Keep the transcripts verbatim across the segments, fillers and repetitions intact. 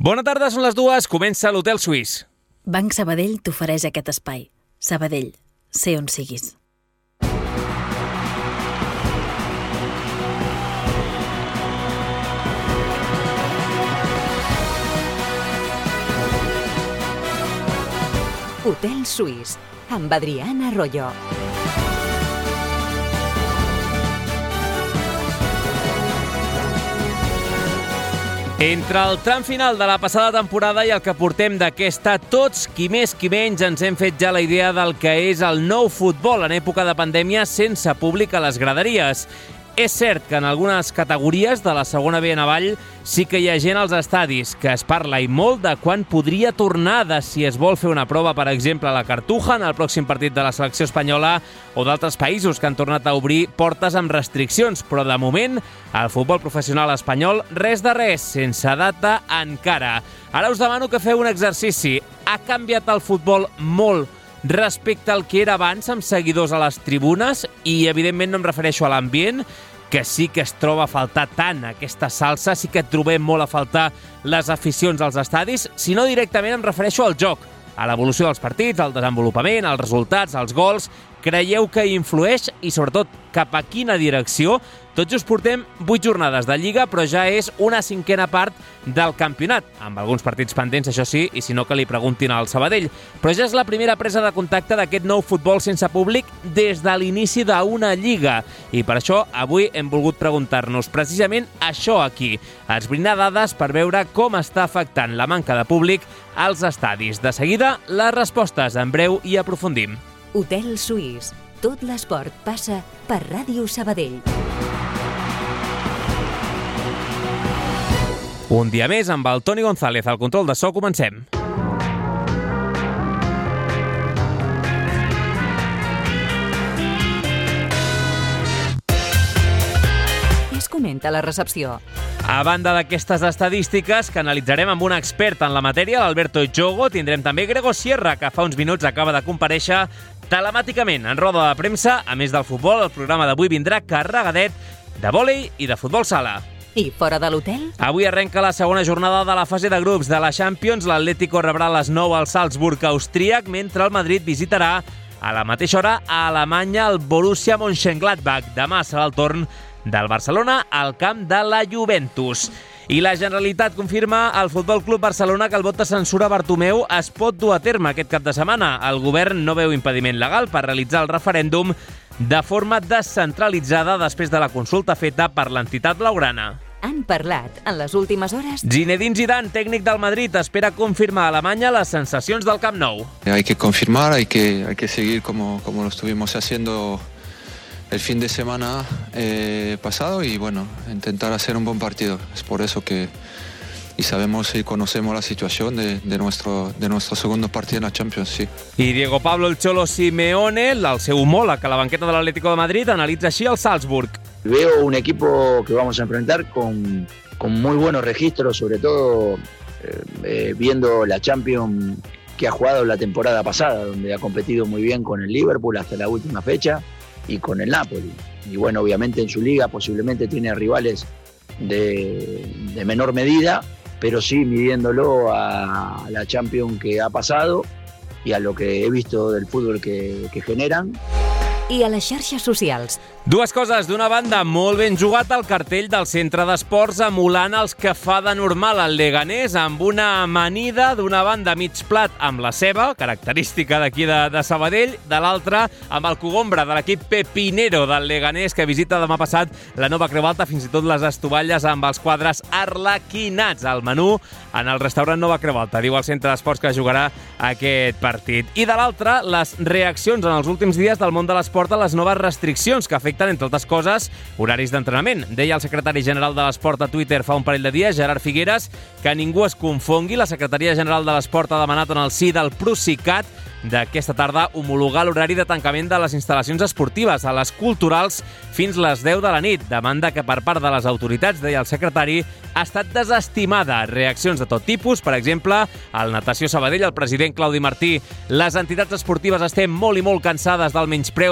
Bona tarda, són les dues, comença l'Hotel Suís. Banc Sabadell t'ofereix aquest espai. Sabadell, sé on siguis. Hotel Suís, amb Adriana Arroyo. Entre el tram final de la passada temporada i el que portem d'aquesta, tots, qui més qui menys, ens hem fet ja la idea del que és el nou futbol en època de pandèmia sense públic a les graderies. És cert que en algunes categories de la segona B en avall sí que hi ha gent als estadis, que es parla i molt de quan podria tornar, de si es vol fer una prova, per exemple, a la Cartuja en el pròxim partit de la selecció espanyola o d'altres països que han tornat a obrir portes amb restriccions. Però de moment, el futbol professional espanyol, res de res, sense data encara. Ara us demano que feu un exercici. Ha canviat el futbol molt respecte al que era abans, amb seguidors a les tribunes, i evidentment no em refereixo a l'ambient, que sí que es troba a faltar tant aquesta salsa, sí que trobem molt a faltar les aficions als estadis, sinó directament em refereixo al joc, a l'evolució dels partits, al desenvolupament, als resultats, als gols. Creieu que influeix i, sobretot, cap a quina direcció? Tot just portem vuit jornades de Lliga, però ja és una cinquena part del campionat, amb alguns partits pendents, això sí, i si no que li preguntin al Sabadell. Però ja és la primera presa de contacte d'aquest nou futbol sense públic des de l'inici d'una Lliga. I per això avui hem volgut preguntar-nos precisament això aquí, esbrinar dades per veure com està afectant la manca de públic als estadis. De seguida, les respostes en breu i aprofundim. Hotel Suís. Tot l'esport passa per Ràdio Sabadell. Un dia més amb el Toni González al control de so. Comencem. Es comenta la recepció. A banda d'aquestes estadístiques que analitzarem amb un expert en la matèria, l'Alberto Jogo, tindrem també Gregor Sierra, que fa uns minuts acaba de comparèixer telemàticament en roda de premsa. A més del futbol, el programa d'avui vindrà carregadet de vòlei i de futbol sala. I fora de l'hotel? Avui arrenca la segona jornada de la fase de grups de la Champions. L'Atlético rebrà a les nou al Salzburg austríac, mentre el Madrid visitarà a la mateixa hora a Alemanya el Borussia Mönchengladbach. Demà serà el torn del Barcelona al camp de la Juventus. I la Generalitat confirma al Futbol Club Barcelona que el vot de censura a Bartomeu es pot dur a terme aquest cap de setmana. El govern no veu impediment legal per realitzar el referèndum de forma descentralitzada després de la consulta feta per l'entitat blaugrana. Han parlat en les últimes hores? Zinedine Zidane, tècnic del Madrid, espera confirmar a Alemanya les sensacions del Camp Nou. Hay que confirmar, hay que, hay que seguir como, como lo estuvimos haciendo el fin de semana eh, pasado y bueno, intentar hacer un buen partido. Es por eso que y sabemos y conocemos la situación de, de, nuestro, de nuestro segundo partido en la Champions, sí. I Diego Pablo el Cholo Simeone, el seu homòleg a la banqueta de l'Atlético de Madrid, analitza així el Salzburg. Veo un equipo que vamos a enfrentar con, con muy buenos registros, sobre todo eh, eh, viendo la Champions que ha jugado la temporada pasada, donde ha competido muy bien con el Liverpool hasta la última fecha y con el Napoli. Y bueno, obviamente en su liga posiblemente tiene rivales de, de menor medida, pero sí midiéndolo a la Champions que ha pasado y a lo que he visto del fútbol que, que generan. I a les xarxes socials. Dues coses. D'una banda, molt ben jugat el cartell del centre d'esports emulant els que fa de normal el Leganés, amb una amanida d'una banda mig plat amb la ceba, característica d'aquí de, de Sabadell, de l'altra amb el cogombre de l'equip pepinero del Leganés, que visita demà passat la nova Creu Alta, fins i tot les estovalles amb els quadres arlequinats al menú en el restaurant Nova Creu Alta, diu el centre d'esports que jugarà aquest partit. I de l'altra, les reaccions en els últims dies del món de l'esport a les noves restriccions que afecten, entre altres coses, horaris d'entrenament. Deia el secretari general de l'Esport a Twitter fa un parell de dies, Gerard Figueres, que ningú es confongui. La Secretaria General de l'Esport ha demanat en el si del Procicat d'aquesta tarda homologar l'horari de tancament de les instal·lacions esportives a les culturals fins les deu de la nit. Demanda que per part de les autoritats, deia el secretari, ha estat desestimada. Reaccions de tot tipus, per exemple, al Natació Sabadell, el president Claudi Martí. Les entitats esportives estem molt i molt cansades del menyspreu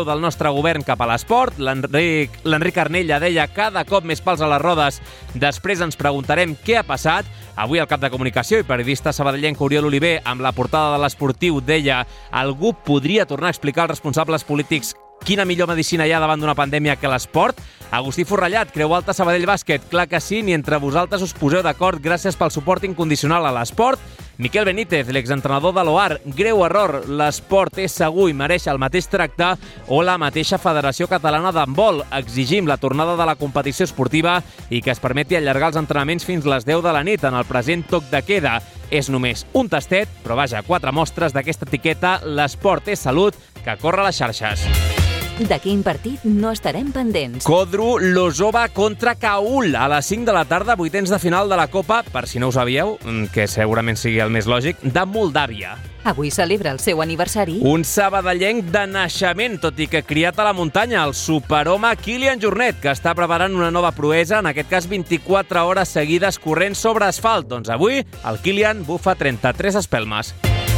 del nostre govern cap a l'esport. L'Enric, l'Enric Arnella deia cada cop més pals a les rodes. Després ens preguntarem què ha passat. Avui el cap de comunicació i periodista sabadellenc Oriol Oliver, amb la portada de l'Esportiu, deia algú podria tornar a explicar als responsables polítics quina millor medicina hi ha davant d'una pandèmia que l'esport? Agustí Forrellat, creu alta Sabadell Bàsquet. Clar que sí, ni entre vosaltres us poseu d'acord. Gràcies pel suport incondicional a l'esport. Miquel Benítez, l'exentrenador de l'O A R. Greu error. L'esport és segur i mereix el mateix tracte o la mateixa Federació Catalana d'Handbol. Exigim la tornada de la competició esportiva i que es permeti allargar els entrenaments fins les deu de la nit en el present toc de queda. És només un tastet, però vaja, quatre mostres d'aquesta etiqueta. L'esport és salut, que corre a les xarxes. De quin partit no estarem pendents? Kodru Lozova contra Kaul a les cinc de la tarda, vuitens de final de la Copa, per si no ho sabíeu, que segurament sigui el més lògic, de Moldàvia. Avui celebra el seu aniversari. Un sabadellenc de naixement, tot i que criat a la muntanya, el superhome Kilian Jornet, que està preparant una nova proesa, en aquest cas vint-i-quatre hores seguides corrent sobre asfalt. Doncs avui el Kilian bufa trenta-tres espelmes.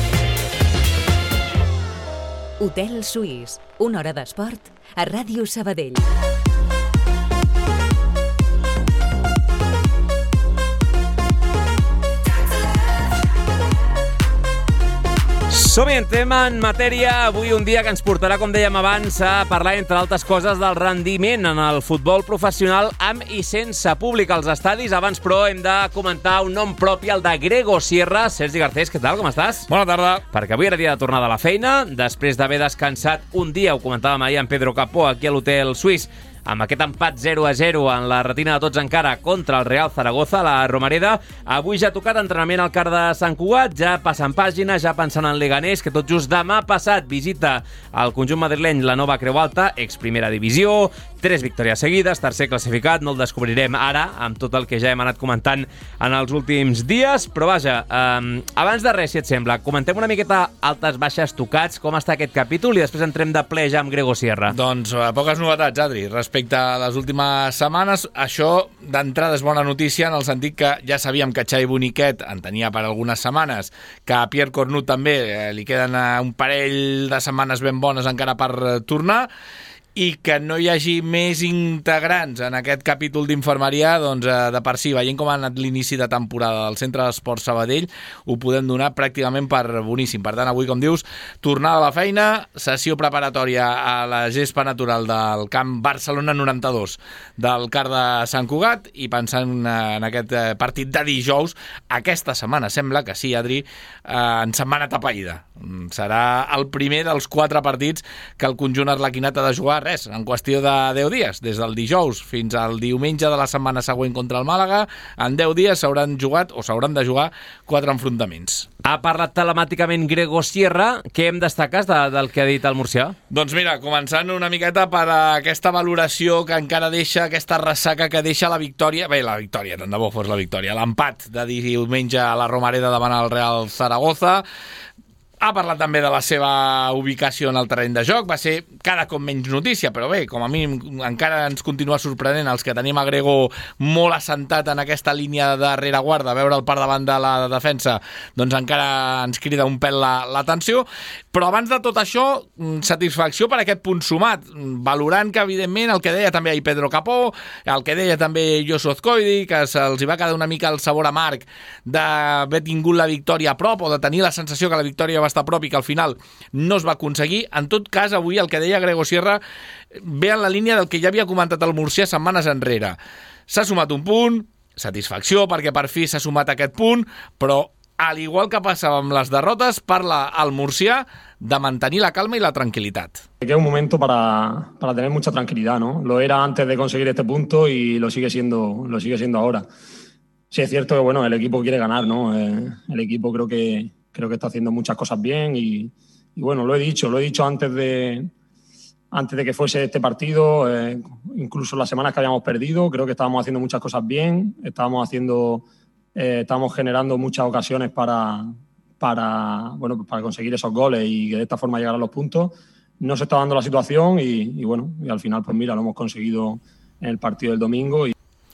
Hotel Suís, una hora d'esport a Ràdio Sabadell. Som-hi, entrem en matèria. Avui un dia que ens portarà, com dèiem abans, a parlar, entre altres coses, del rendiment en el futbol professional amb i sense públic als estadis. Abans, però, hem de comentar un nom propi, el de Grego Sierra. Sergi Garcés, què tal? Com estàs? Bona tarda. Perquè avui era dia de tornada a la feina, després d'haver descansat un dia, ho comentàvem ahir amb Pedro Capó, aquí a l'Hotel Suís, amb aquest empat zero a zero en la retina de tots encara contra el Real Zaragoza, la Romareda. Avui ja ha tocat entrenament al Car de Sant Cugat, ja passant pàgina, ja pensant en Leganés, que tot just demà passat visita al conjunt madrileny la nova Creu Alta, ex primera divisió, tres victòries seguides, tercer classificat, no el descobrirem ara, amb tot el que ja hem anat comentant en els últims dies, però vaja, eh, abans de res, si et sembla, comentem una miqueta altes, baixes, tocats, com està aquest capítol, i després entrem de ple ja amb Grego Sierra. Doncs eh, poques novetats, Adri, respecte a les últimes setmanes. Això d'entrada és bona notícia en el sentit que ja sabíem que Xavi Boniquet en tenia per algunes setmanes, que a Pierre Cornut també eh, li queden eh, un parell de setmanes ben bones encara per eh, tornar, i que no hi hagi més integrants en aquest capítol d'infermeria, doncs de per si, veient com ha anat l'inici de temporada del Centre d'Esports Sabadell, ho podem donar pràcticament per boníssim. Per tant, avui, com dius, tornada a la feina, sessió preparatòria a la gespa natural del camp Barcelona noranta-dos del Car de Sant Cugat, i pensant en aquest partit de dijous, aquesta setmana, sembla que sí, Adri, en setmana tapaïda. Serà el primer dels quatre partits que el conjunt arlequinat ha de jugar, res, en qüestió de deu dies, des del dijous fins al diumenge de la setmana següent contra el Màlaga. En deu dies s'hauran jugat o s'hauran de jugar quatre enfrontaments. Ha parlat telemàticament Grego Sierra. Què em destaques de, del que ha dit el murcià? Doncs mira, començant una miqueta per aquesta valoració que encara deixa, aquesta ressaca que deixa la victòria, bé, la victòria, tant de bo fos la victòria, l'empat de diumenge a la Romareda davant el Real Zaragoza. Ha parlat també de la seva ubicació en el terreny de joc. Va ser cada cop menys notícia, però bé, com a mínim encara ens continua sorprenent els que tenim a Grego molt assentat en aquesta línia de rereguarda, veure el per davant de la defensa, doncs encara ens crida un pèl l'atenció. Però abans de tot això, satisfacció per aquest punt sumat, valorant que, evidentment, el que deia també ahir Pedro Capó, el que deia també Josu Azcoidi, que se'ls va quedar una mica el sabor amarg d'haver tingut la victòria a prop, o de tenir la sensació que la victòria va estar a prop i que al final no es va aconseguir. En tot cas, avui el que deia Grego Sierra ve en la línia del que ja havia comentat el murcià setmanes enrere. S'ha sumat un punt, satisfacció perquè per fi s'ha sumat aquest punt, però al igual que passava amb les derrotes, parla el murcià de mantenir la calma y la tranquilidad. Que es un momento para, para tener mucha tranquilidad, ¿no? Lo era antes de conseguir este punto y lo sigue siendo, lo sigue siendo ahora. Sí, es cierto que bueno, el equipo quiere ganar, ¿no? Eh, el equipo creo que, creo que está haciendo muchas cosas bien y, y bueno, lo he dicho, lo he dicho antes de, antes de que fuese este partido, eh, incluso las semanas que habíamos perdido, creo que estábamos haciendo muchas cosas bien, estábamos haciendo... Eh, estamos generando muchas ocasiones para, para, bueno, para conseguir esos goles y que de esta forma llegar a los puntos. No se está dando la situación y, y bueno, y al final pues mira, lo hemos conseguido en el partido del domingo. Y...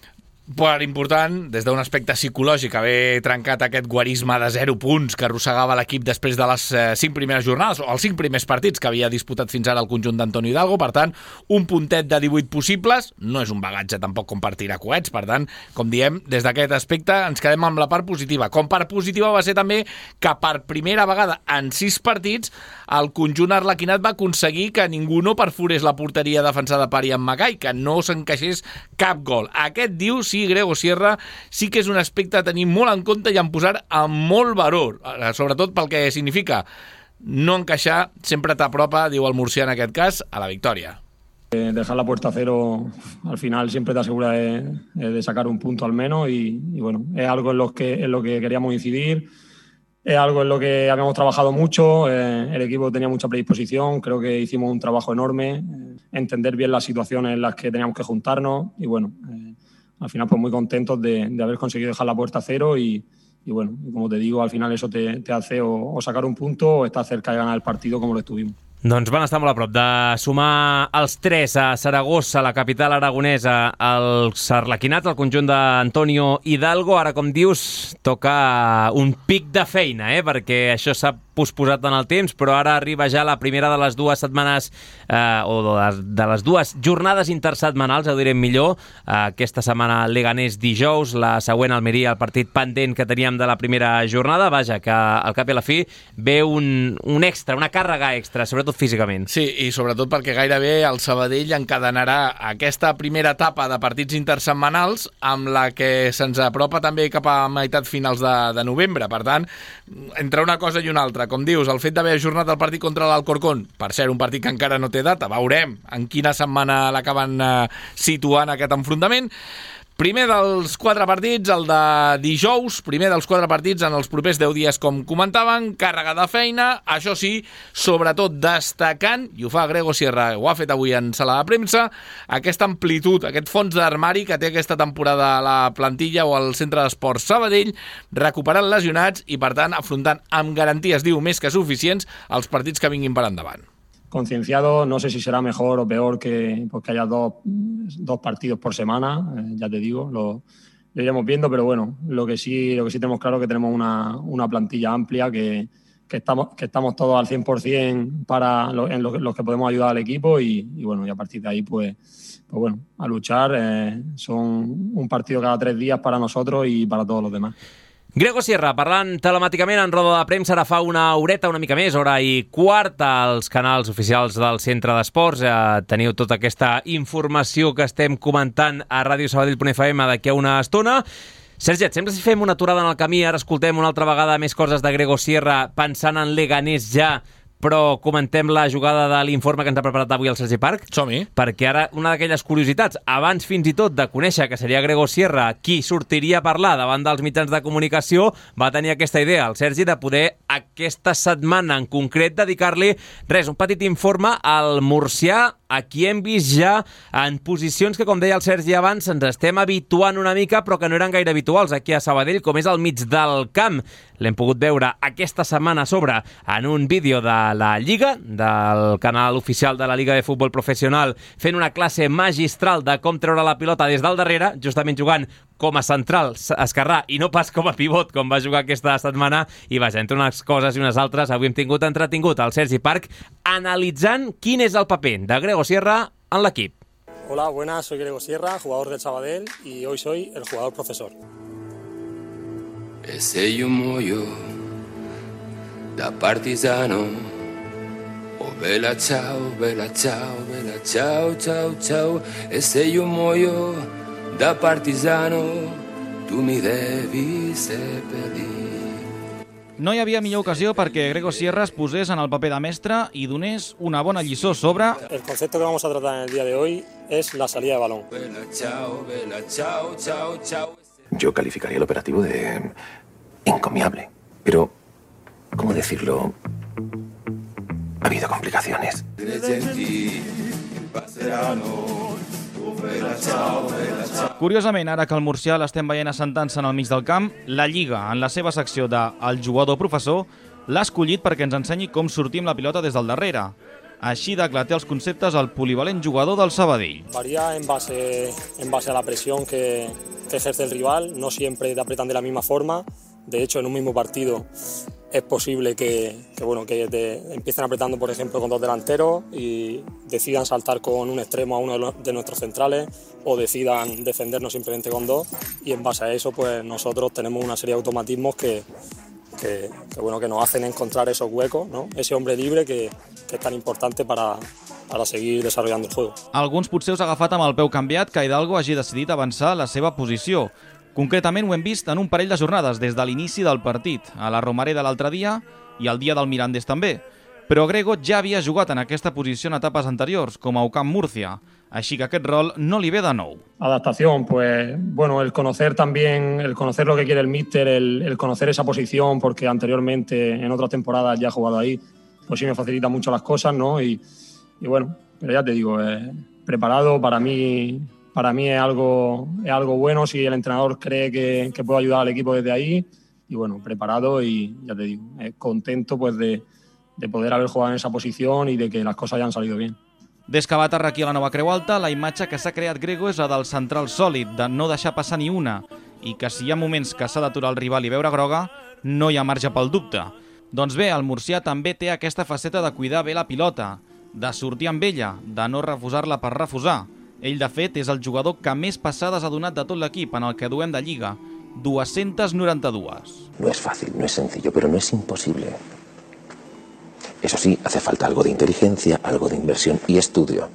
per important, des d'un aspecte psicològic, haver trencat aquest guarisme de zero punts que arrossegava l'equip després de les cinc primeres jornades, o els cinc primers partits que havia disputat fins ara el conjunt d'Antonio Hidalgo. Per tant, un puntet de divuit possibles, no és un bagatge tampoc com per tirar coets. Per tant, com diem, des d'aquest aspecte ens quedem amb la part positiva. Com part positiva va ser també que per primera vegada en sis partits el conjunt arlequinat va aconseguir que ningú no perforés la porteria defensada per Ian Mackay, que no s'encaixés cap gol. Aquest diu, sí, Grego Sierra, sí que és un aspecte a tenir molt en compte i en posar amb molt valor, sobretot pel que significa no encaixar, sempre t'apropa, diu el murcià en aquest cas, a la victòria. Dejar la puerta a cero al final siempre te asegura de, de sacar un punto al menos y, y bueno, es algo en lo que, en lo que queríamos incidir, es algo en lo que habíamos trabajado mucho, eh, el equipo tenía mucha predisposición, creo que hicimos un trabajo enorme, eh, entender bien las situaciones en las que teníamos que juntarnos y bueno, eh, al final pues muy contentos de, de haber conseguido dejar la puerta a cero y, y bueno, como te digo, al final eso te, te hace o, o sacar un punto o estar cerca de ganar el partido como lo estuvimos. Doncs van estar molt a prop de sumar els tres a Saragossa, la capital aragonesa, els arlequinats, el conjunt d'Antonio Hidalgo. Ara, com dius, toca un pic de feina, eh? Perquè això s'ha posposat en el temps, però ara arriba ja la primera de les dues setmanes eh, o de les, de les dues jornades intersetmanals, ho direm millor. Eh, aquesta setmana Leganés dijous, la següent Almeria, el partit pendent que teníem de la primera jornada. Vaja, que al cap i a la fi ve un, un extra, una càrrega extra, sobretot físicament. Sí, i sobretot perquè gairebé el Sabadell encadenarà aquesta primera etapa de partits intersetmanals amb la que se'ns apropa també cap a meitat finals de, de novembre. Per tant, entre una cosa i una altra, com dius, el fet d'haver ajornat el partit contra l'Alcorcón, per cert, un partit que encara no té data, veurem en quina setmana l'acaben eh, situant aquest enfrontament. Primer dels quatre partits, el de dijous, primer dels quatre partits en els propers deu dies, com comentaven, càrrega de feina, això sí, sobretot destacant, i ho fa Grego Sierra, ho ha fet avui en sala de premsa, aquesta amplitud, aquest fons d'armari que té aquesta temporada a la plantilla o al centre d'esports Sabadell, recuperant lesionats i, per tant, afrontant amb garanties, diu, més que suficients, els partits que vinguin per endavant. Concienciado, no sé si será mejor o peor que, pues, que haya dos, dos partidos por semana, eh, ya te digo, lo, lo iremos viendo, pero bueno, lo que sí, lo que sí tenemos claro es que tenemos una, una plantilla amplia, que, que, estamos, que estamos todos al cien por ciento para lo, en los lo que podemos ayudar al equipo y, y bueno, y a partir de ahí pues, pues bueno, a luchar, eh, son un partido cada tres días para nosotros y para todos los demás. Grego Sierra, parlant telemàticament en roda de premsa, ara fa una horeta, una mica més, hora i quarta, als canals oficials del Centre d'Esports. Eh, teniu tota aquesta informació que estem comentant a ràdio sabadell punt f m d'aquí a una estona. Sergi, et sembla si fem una aturada en el camí, ara escoltem una altra vegada més coses de Grego Sierra, pensant en Leganés ja, però comentem la jugada de l'informe que ens ha preparat avui el Sergi Parc? Som-hi. Perquè ara una d'aquelles curiositats, abans fins i tot de conèixer que seria Grego Sierra qui sortiria a parlar davant dels mitjans de comunicació, va tenir aquesta idea, el Sergi, de poder aquesta setmana en concret dedicar-li, res, un petit informe al murcià, a qui hem vist ja en posicions que, com deia el Sergi abans, ens estem habituant una mica, però que no eren gaire habituals aquí a Sabadell, com és al mig del camp. L'hem pogut veure aquesta setmana a sobre en un vídeo de la Lliga, del canal oficial de la Lliga de Futbol Professional, fent una classe magistral de com treure la pilota des del darrere, justament jugant com a central esquerrà i no pas com a pivot, com va jugar aquesta setmana. I vaja, entre unes coses i unes altres, avui hem tingut entretingut el Sergi Parc analitzant quin és el paper de Grego Sierra en l'equip. Hola, buenas, soy Grego Sierra, jugador del Sabadell y hoy soy el jugador profesor. Ese yumoyo da Partizano, oh bella ciao, bella ciao, bella ciao, ciao, ciao. Ese yumoyo da Partizano, tu mi devi seppellir. No hi havia millor ocasió perquè Grego Sierra es posés en el paper de mestre i donés una bona lliçó sobre... El concepto que vamos a tratar en el día de hoy es la salida de balón. Bella ciao, bella ciao, ciao, ciao. Yo calificaría el operativo de encomiable, pero, ¿cómo decirlo? Ha habido complicaciones. Curiosament, ara que el murcià l'estem veient assentant-se en el mig del camp, la Lliga, en la seva secció de El jugador professor, l'ha escollit perquè ens ensenyi com sortir amb la pilota des del darrere. Així de clar té els conceptes el polivalent jugador del Sabadell. Varía en base, en base a la presión que, que ejerce el rival, no siempre te apretan de la misma forma. De hecho, en un mismo partido es posible que, que, bueno, que te empiecen apretando, por ejemplo, con dos delanteros y decidan saltar con un extremo a uno de, los, de nuestros centrales, o decidan defendernos simplemente con dos, y en base a eso pues nosotros tenemos una serie de automatismos que, que, que, bueno, que nos hacen encontrar esos huecos, ¿no? Ese hombre libre que, que es tan importante para, para seguir desarrollando el juego. Alguns potser us ha agafat amb el peu canviat que Hidalgo hagi decidit avançar la seva posició. Concretament ho hem vist en un parell de jornades des de l'inici del partit, a la Romareda l'altre dia i al dia del Mirandés també. Però Grego ja havia jugat en aquesta posició en etapes anteriors, com a U C A M Murcia, així que aquest rol no li ve de nou. Adaptación, pues bueno, el conocer también, el conocer lo que quiere el míster, el, el conocer esa posición, porque anteriormente en otras temporadas ya he jugado ahí, pues sí me facilita mucho las cosas, ¿no? Y, y bueno, pero ya te digo, eh, preparado para mí... Para mí es algo, es algo bueno si el entrenador cree que, que puedo ayudar al equipo desde ahí. Y bueno, preparado y ya te digo, eh, contento pues de, de poder haber jugado en esa posición y de que las cosas hayan salido bien. Des que va aterrar aquí a la nova Creu Alta, la imatge que s'ha creat Grego és la del central sòlid, de no deixar passar ni una, i que si hi ha moments que s'ha d'aturar el rival i veure groga, no hi ha marge pel dubte. Doncs bé, el murcià també té aquesta faceta de cuidar bé la pilota, de sortir amb ella, de no refusar-la per refusar. Ell, de fet, és el jugador que més passades ha donat de tot l'equip en el que duem de Lliga, doscientas noventa y dos. No es fácil, no es sencillo, pero no es imposible. Eso sí, hace falta algo de inteligencia, algo de inversión y estudio.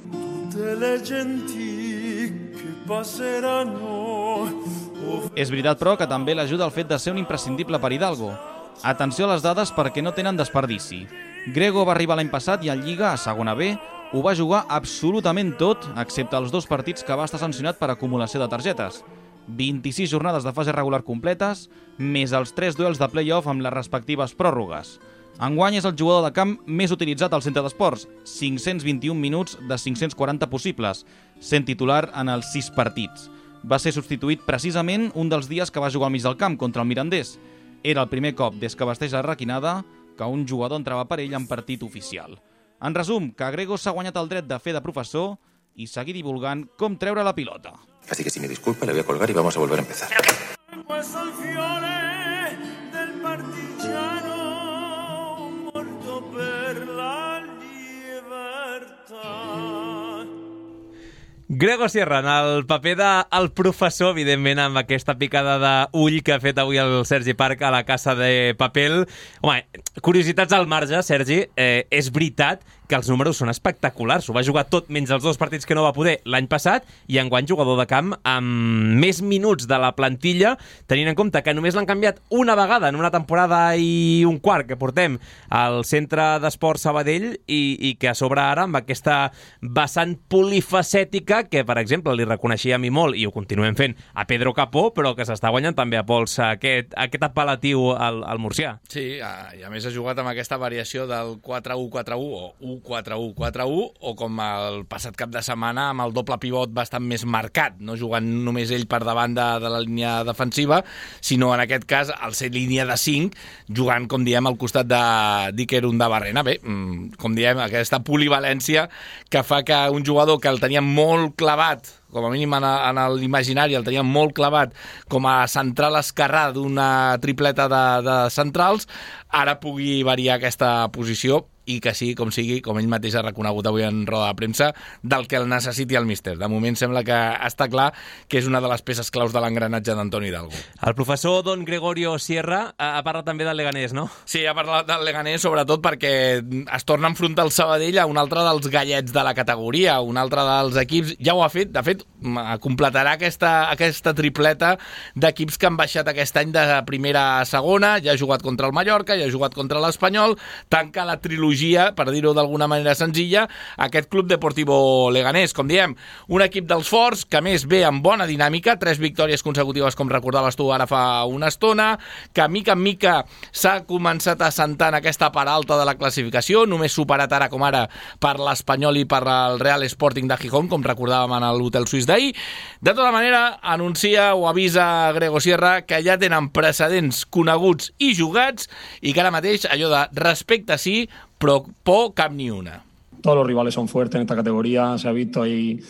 És veritat, però, que també l'ajuda el fet de ser un imprescindible per Hidalgo. Atenció a les dades perquè no tenen desperdici. Grego va arribar l'any passat i en Lliga, a segona B, ho va jugar absolutament tot, excepte els dos partits que va estar sancionat per acumulació de targetes. vint-i-sis jornades de fase regular completes, més els tres duels de play-off amb les respectives pròrrogues. Enguany és el jugador de camp més utilitzat al centre d'esports, cinc-cents vint-i-un minuts de cinc-cents quaranta possibles, sent titular en els sis partits. Va ser substituït precisament un dels dies que va jugar al mig del camp contra el Mirandés. Era el primer cop des que vesteix la requinada que un jugador entrava per ell en partit oficial. En resum, que Grego s'ha guanyat el dret de fer de professor i seguir divulgant com treure la pilota. Así que si me disculpa, le voy a colgar y vamos a volver a empezar. Grego Sierra, en el paper del professor, evidentment, amb aquesta picada d'ull que ha fet avui el Sergi Parc a la Casa de Papel. Home, curiositats al marge, Sergi, eh, és veritat que els números són espectaculars. Ho va jugar tot menys els dos partits que no va poder l'any passat i enguany jugador de camp amb més minuts de la plantilla, tenint en compte que només l'han canviat una vegada en una temporada i un quart que portem al Centre d'Esport Sabadell i, i que a sobre ara amb aquesta vessant polifacètica que, per exemple, li reconeixia a mi molt i ho continuem fent a Pedro Capó, però que s'està guanyant també a pols aquest, aquest apel·latiu al, al murcià. Sí, i a més ha jugat amb aquesta variació del quatre u quatre u o u quatre u quatre u, o com el passat cap de setmana amb el doble pivot bastant més marcat, no jugant només ell per davant de, de la línia defensiva, sinó en aquest cas al ser línia de cinc, jugant, com diem, al costat de Dicker Undabarrena. Bé, com diem, aquesta polivalència que fa que un jugador que el tenia molt clavat, com a mínim en l'imaginari el tenia molt clavat com a central esquerrà d'una tripleta de, de centrals, ara pugui variar aquesta posició i que sí, com sigui, com ell mateix ha reconegut avui en roda de premsa, del que el necessiti el míster. De moment sembla que està clar que és una de les peces claus de l'engranatge d'Antoni Hidalgo. El professor Don Gregorio Sierra ha parlat també del Leganés, no? Sí, ha parlat del Leganés sobretot perquè es torna a enfrontar el Sabadell a un altre dels gallets de la categoria, un altre dels equips, ja ho ha fet, de fet, completarà aquesta, aquesta tripleta d'equips que han baixat aquest any de primera a segona, ja ha jugat contra el Mallorca, ja ha jugat contra l'Espanyol, tanca la trilogia, per dir-ho d'alguna manera senzilla, aquest Club Deportivo Leganés. Com diem, un equip dels forts que més ve amb bona dinàmica, tres victòries consecutives, com recordaves tu ara fa una estona, que mica en mica s'ha començat a assentar en aquesta part alta de la classificació, només superat ara com ara per l'Espanyol i per el Real Sporting de Gijón, com recordàvem en l'hotel suís d'ahir. De tota manera, anuncia o avisa Grego Sierra que ja tenen precedents coneguts i jugats i que ara mateix allò de respecte sí, pero por cap ni una. Todos los rivales son fuertes en esta categoría, se ha visto ahí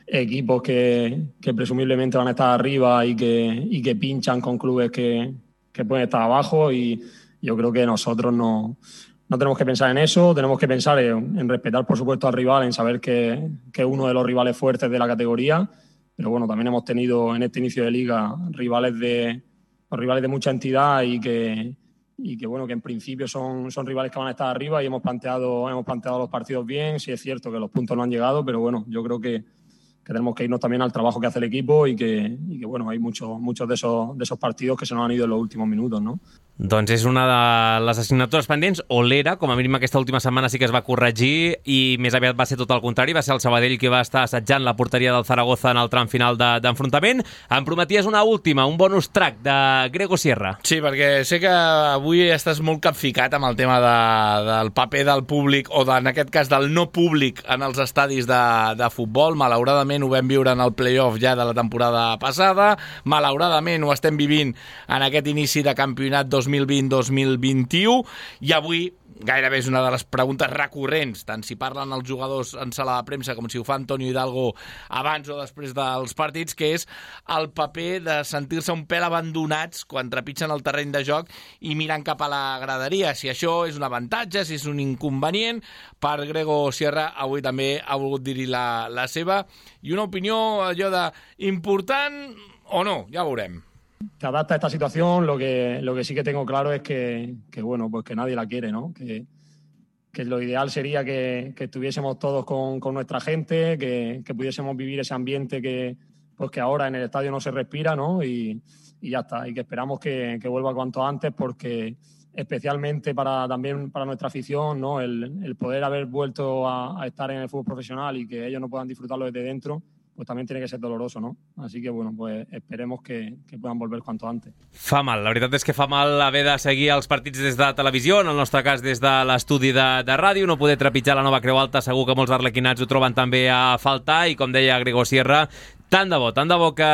equipos que, que presumiblemente van a estar arriba y que, y que pinchan con clubes que, que pueden estar abajo, y yo creo que nosotros no, no tenemos que pensar en eso, tenemos que pensar en, en respetar por supuesto al rival, en saber que, que es uno de los rivales fuertes de la categoría, pero bueno, también hemos tenido en este inicio de liga rivales de, rivales de mucha entidad y que, y que bueno, que en principio son, son rivales que van a estar arriba, y hemos planteado, hemos planteado los partidos bien. Sí es cierto que los puntos no han llegado, pero bueno, yo creo que que tenemos que irnos también al trabajo que hace el equipo y que, y que bueno, hay muchos muchos de esos, de esos partidos que se nos han ido en los últimos minutos, ¿no? Doncs és una de les assignatures pendents, o l'era, com a mínim aquesta última setmana sí que es va corregir, i més aviat va ser tot el contrari, va ser el Sabadell qui va estar assetjant la porteria del Zaragoza en el tram final d'enfrontament. Em prometies una última, un bonus track de Grego Sierra. Sí, perquè sé que avui estàs molt capficat amb el tema de, del paper del públic, o de, en aquest cas del no públic en els estadis de, de futbol. Malauradament ho vam viure en el play-off ja de la temporada passada, malauradament ho estem vivint en aquest inici de campionat dos mil vint dos mil vint-i-u, i avui gairebé és una de les preguntes recurrents, tant si parlen els jugadors en sala de premsa com si ho fa Antonio Hidalgo abans o després dels partits, que és el paper de sentir-se un pèl abandonats quan trepitgen el terreny de joc i mirant cap a la graderia. Si això és un avantatge, si és un inconvenient. Per Grego Sierra avui també ha volgut dir-hi la, la seva, i una opinió allò de important o no, ja veurem. Te adapta a esta situación. Lo que, lo que sí que tengo claro es que, que bueno, pues que nadie la quiere, ¿no? Que, que lo ideal sería que, que estuviésemos todos con, con nuestra gente, que, que pudiésemos vivir ese ambiente que, pues que ahora en el estadio no se respira, ¿no? Y, y ya está. Y que esperamos que, que vuelva cuanto antes, porque especialmente para también para nuestra afición, ¿no? El, el poder haber vuelto a, a estar en el fútbol profesional y que ellos no puedan disfrutarlo desde dentro, pues también tiene que ser doloroso, ¿no? Así que, bueno, pues esperemos que, que puedan volver cuanto antes. Fa mal, la veritat és que fa mal haver de seguir els partits des de televisió, en el nostre cas des de l'estudi de, de ràdio, no poder trepitjar la nova Creu Alta, segur que molts arlequinats ho troben també a faltar, i com deia Grego Sierra, tant de bo, tant de bo que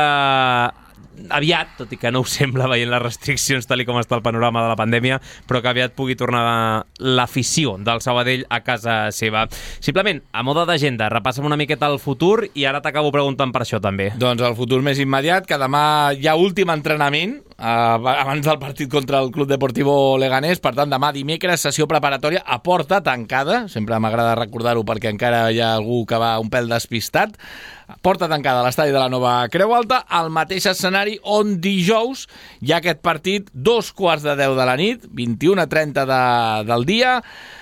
aviat, tot i que no ho sembla veient les restriccions tal i com està el panorama de la pandèmia, però que aviat pugui tornar l'afició del Sabadell a casa seva. Simplement, a mode d'agenda, repassem una miqueta el futur, i ara t'acabo preguntant per això també. Doncs el futur més immediat, que demà hi ha últim entrenament eh, abans del partit contra el Club Deportivo Leganés. Per tant, demà dimecres, sessió preparatòria a porta tancada, sempre m'agrada recordar-ho perquè encara hi ha algú que va un pèl despistat. Porta tancada a l'estadi de la nova Creu Alta, al mateix escenari on dijous hi ha aquest partit, dos quarts de deu de la nit, vint-i-una trenta de, del dia.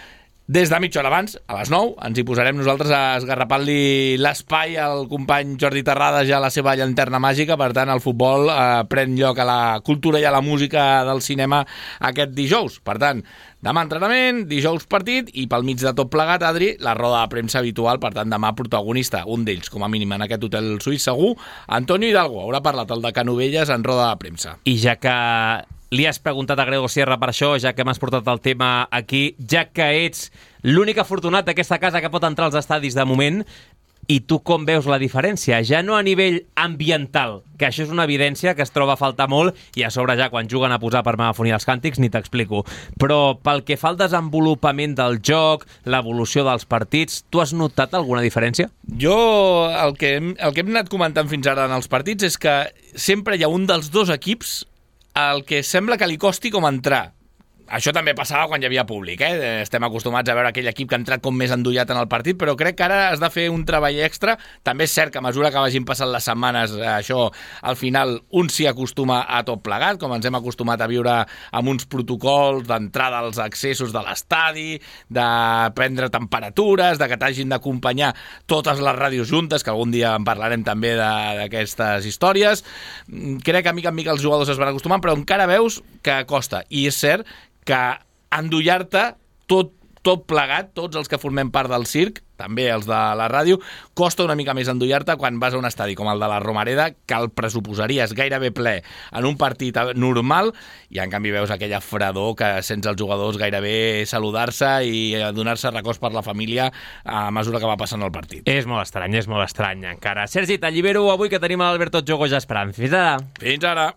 Des de mitja hora abans, a les nou, ens hi posarem nosaltres a esgarrapant-li l'espai al company Jordi Terrades, ja a la seva llanterna màgica. Per tant, el futbol eh, pren lloc a la cultura i a la música del cinema aquest dijous. Per tant, demà entrenament, dijous partit, i pel mig de tot plegat, Adri, la roda de premsa habitual. Per tant, demà protagonista, un d'ells, com a mínim en aquest hotel suís segur, Antonio Hidalgo. Haurà parlat el de Canovelles en roda de premsa. I ja que li has preguntat a Grego Sierra per això, ja que m'has portat el tema aquí, ja que ets l'únic afortunat d'aquesta casa que pot entrar als estadis de moment, i tu com veus la diferència? Ja no a nivell ambiental, que això és una evidència que es troba a faltar molt, i a sobre ja quan juguen a posar per megafonia els càntics ni t'explico, però pel que fa al desenvolupament del joc, l'evolució dels partits, tu has notat alguna diferència? Jo el que, hem, el que hem anat comentant fins ara en els partits és que sempre hi ha un dels dos equips el que sembla que li costi com entrar. Això també passava quan hi havia públic, eh? Estem acostumats a veure aquell equip que ha entrat com més endollat en el partit, però crec que ara has de fer un treball extra. També és cert que a mesura que vagin passant les setmanes, això al final un s'hi acostuma a tot plegat, com ens hem acostumat a viure amb uns protocols d'entrada als accessos de l'estadi, de prendre temperatures, de que t'hagin d'acompanyar totes les ràdios juntes, que algun dia en parlarem també d'aquestes històries. Crec que a mica en mica els jugadors es van acostumant, però encara veus que costa. I és cert que endollar-te tot, tot plegat, tots els que formem part del circ, també els de la ràdio, costa una mica més endollar-te quan vas a un estadi com el de la Romareda, que el pressuposaries gairebé ple en un partit normal, i en canvi veus aquella fredor que sents els jugadors gairebé saludar-se i donar-se records per la família a mesura que va passant el partit. És molt estrany, és molt estrany encara. Sergi, t'allibero avui, que tenim l'Alberto Jogo ja esperant. Fins ara. Fins ara.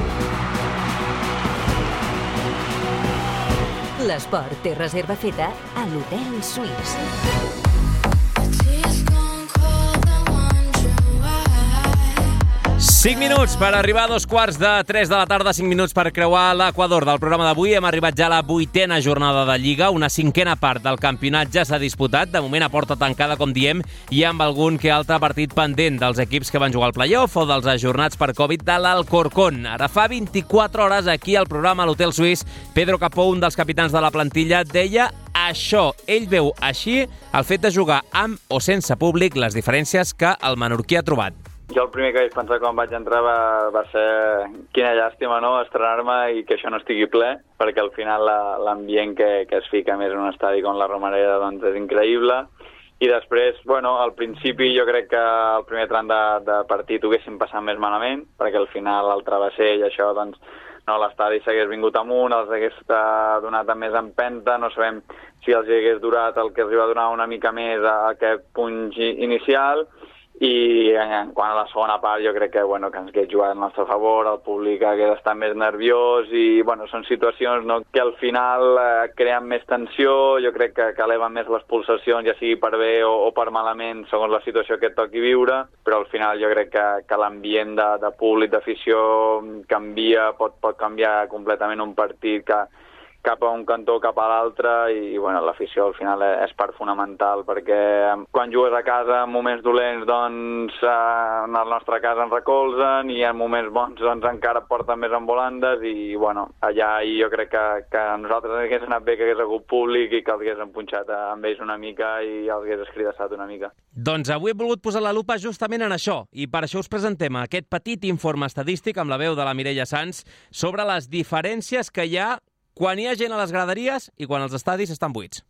L'esport té reserva feta a l'Hotel Suís. cinc minuts per arribar a dos quarts de tres de la tarda, cinc minuts per creuar l'Equador del programa d'avui. Hem arribat ja a la vuitena jornada de Lliga, una cinquena part del campionat ja s'ha disputat, de moment a porta tancada, com diem, i amb algun que altre partit pendent dels equips que van jugar al play-off o dels ajornats per Covid de l'Alcorcón. Ara fa vint-i-quatre hores aquí al programa a l'Hotel Suís, Pedro Capó, un dels capitans de la plantilla, deia això. Ell veu així el fet de jugar amb o sense públic, les diferències que el menorquí ha trobat. Jo el primer que vaig pensar quan vaig entrar va, va ser quina llàstima, no?, estrenar-me i que això no estigui ple, perquè al final l'ambient que, que es fica més en un estadi com la Romareda doncs és increïble. I després, bueno, al principi jo crec que el primer tram de, de partit ho haguéssim passat més malament, perquè al final el travesser i això, doncs, no, l'estadi s'hagués vingut amunt, els hagués donat amb més empenta, no sabem si els hagués durat el que els va donar una mica més a aquest punt inicial. I en quant a la segona part jo crec que, bueno, que ens hagués jugat al nostre favor, el públic hagués estat més nerviós i bueno, són situacions, no?, que al final eh, creen més tensió, jo crec que, que eleven més les pulsacions, ja sigui per bé o, o per malament, segons la situació que et toqui viure, però al final jo crec que, que l'ambient de, de públic, d'afició canvia, pot, pot canviar completament un partit que cap a un cantó, cap a l'altre, i bueno, l'afició al final és part fonamental, perquè quan jugues a casa en moments dolents, doncs en el nostre cas ens recolzen, i en moments bons doncs encara et porten més en volandes, i bueno, allà jo crec que, que a nosaltres hagués anat bé que hagués hagut públic i que els hagués empunxat amb ells una mica i els hagués escridassat una mica. Doncs avui he volgut posar la lupa justament en això, i per això us presentem aquest petit informe estadístic amb la veu de la Mireia Sans sobre les diferències que hi ha quan hi ha gent a les graderies i quan els estadis estan buits.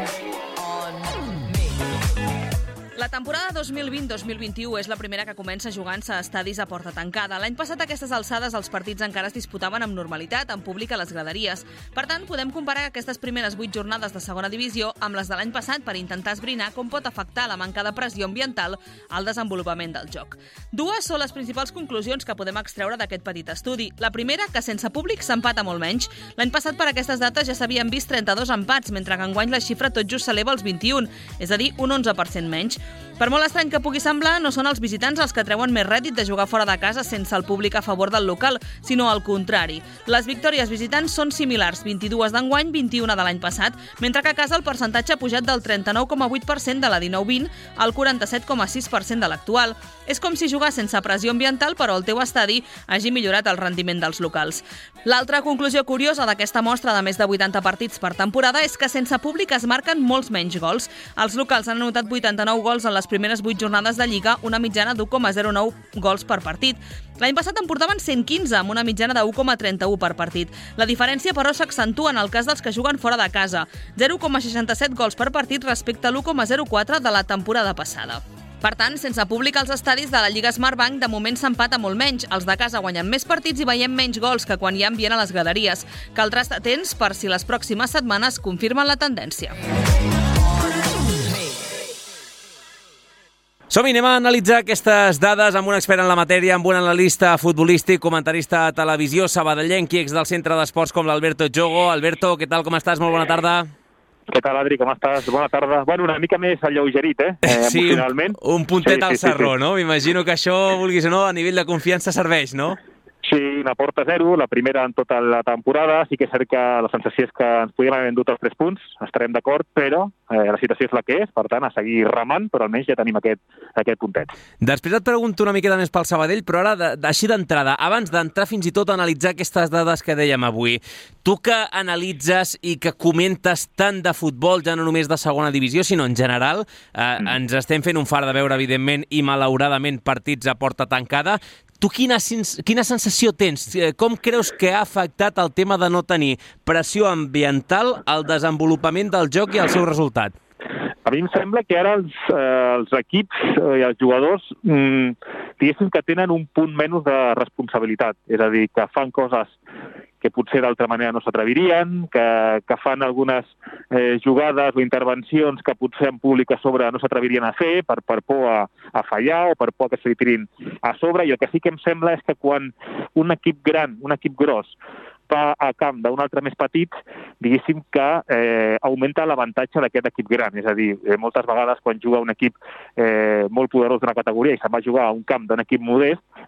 La temporada dos mil vint dos mil vint-i-u és la primera que comença jugant-se a estadis a porta tancada. L'any passat, a aquestes alçades, els partits encara es disputaven amb normalitat, amb públic a les graderies. Per tant, podem comparar aquestes primeres vuit jornades de segona divisió amb les de l'any passat per intentar esbrinar com pot afectar la manca de pressió ambiental al desenvolupament del joc. Dues són les principals conclusions que podem extreure d'aquest petit estudi. La primera, que sense públic s'empata molt menys. L'any passat, per aquestes dates, ja s'havien vist trenta-dos empats, mentre que enguany la xifra tot just s'eleva als vint-i-un, és a dir, un onze per cent menys. Per molt estrany que pugui semblar, no són els visitants els que treuen més rèdit de jugar fora de casa sense el públic a favor del local, sinó al contrari. Les victòries visitants són similars, vint-i-dues d'enguany, vint-i-una de l'any passat, mentre que a casa el percentatge ha pujat del trenta-nou coma vuit per cent de la dinou vint al quaranta-set coma sis per cent de l'actual. És com si jugar sense pressió ambiental, però el teu estadi hagi millorat el rendiment dels locals. L'altra conclusió curiosa d'aquesta mostra de més de vuitanta partits per temporada és que sense públic es marquen molts menys gols. Els locals han anotat vuitanta-nou gols en les primeres vuit jornades de Lliga, una mitjana d'u coma zero nou gols per partit. L'any passat en portaven cent quinze, amb una mitjana de u coma trenta-u per partit. La diferència, però, s'accentua en el cas dels que juguen fora de casa, zero coma seixanta-set gols per partit respecte a l'u coma zero quatre de la temporada passada. Per tant, sense públic als estadis de la Lliga Smartbank de moment s'empata molt menys. Els de casa guanyen més partits i veiem menys gols que quan hi ha ambient a les graderies. Caldrà estar atents per si les pròximes setmanes confirmen la tendència. Som-hi, anem a analitzar aquestes dades amb un expert en la matèria, amb un analista futbolístic, comentarista a televisió, sabadellenc i ex del Centre d'Esports com l'Alberto Jogo. Alberto, què tal, com estàs? Molt bona tarda. Què tal, Adri, com estàs? Bona tarda. Bueno, una mica més alleugerit, eh? eh sí, emocionalment. Un puntet sí, al sí, sarró, sí, sí. no? M'imagino que això, vulguis o no, a nivell de confiança serveix, no? Sí, una porta zero, la primera en tota la temporada. Sí que és cert que la sensació és que ens podíem haver endut els tres punts, estarem d'acord, però eh, la situació és la que és, per tant, a seguir remant, però almenys ja tenim aquest, aquest puntet. Després et pregunto una miqueta més pel Sabadell, però ara, de, així d'entrada, abans d'entrar fins i tot a analitzar aquestes dades que dèiem avui, tu que analitzes i que comentes tant de futbol, ja no només de segona divisió, sinó en general, eh, mm. ens estem fent un far de veure, evidentment, i malauradament partits a porta tancada. Tu quina, quina sensació tens? Com creus que ha afectat el tema de no tenir pressió ambiental al desenvolupament del joc i al seu resultat? A mi em sembla que ara els, eh, els equips i els jugadors mm, diguéssim que tenen un punt menys de responsabilitat, és a dir, que fan coses que potser d'altra manera no s'atrevirien, que, que fan algunes eh, jugades o intervencions que potser en públic a sobre no s'atrevirien a fer per, per por a, a fallar o per por que se li tirin a sobre. I el que sí que em sembla és que quan un equip gran, un equip gros, va a camp d'un altre més petit, diguéssim que eh, augmenta l'avantatge d'aquest equip gran. És a dir, eh, moltes vegades quan juga un equip eh, molt poderós d'una categoria i se'n va jugar a un camp d'un equip modest,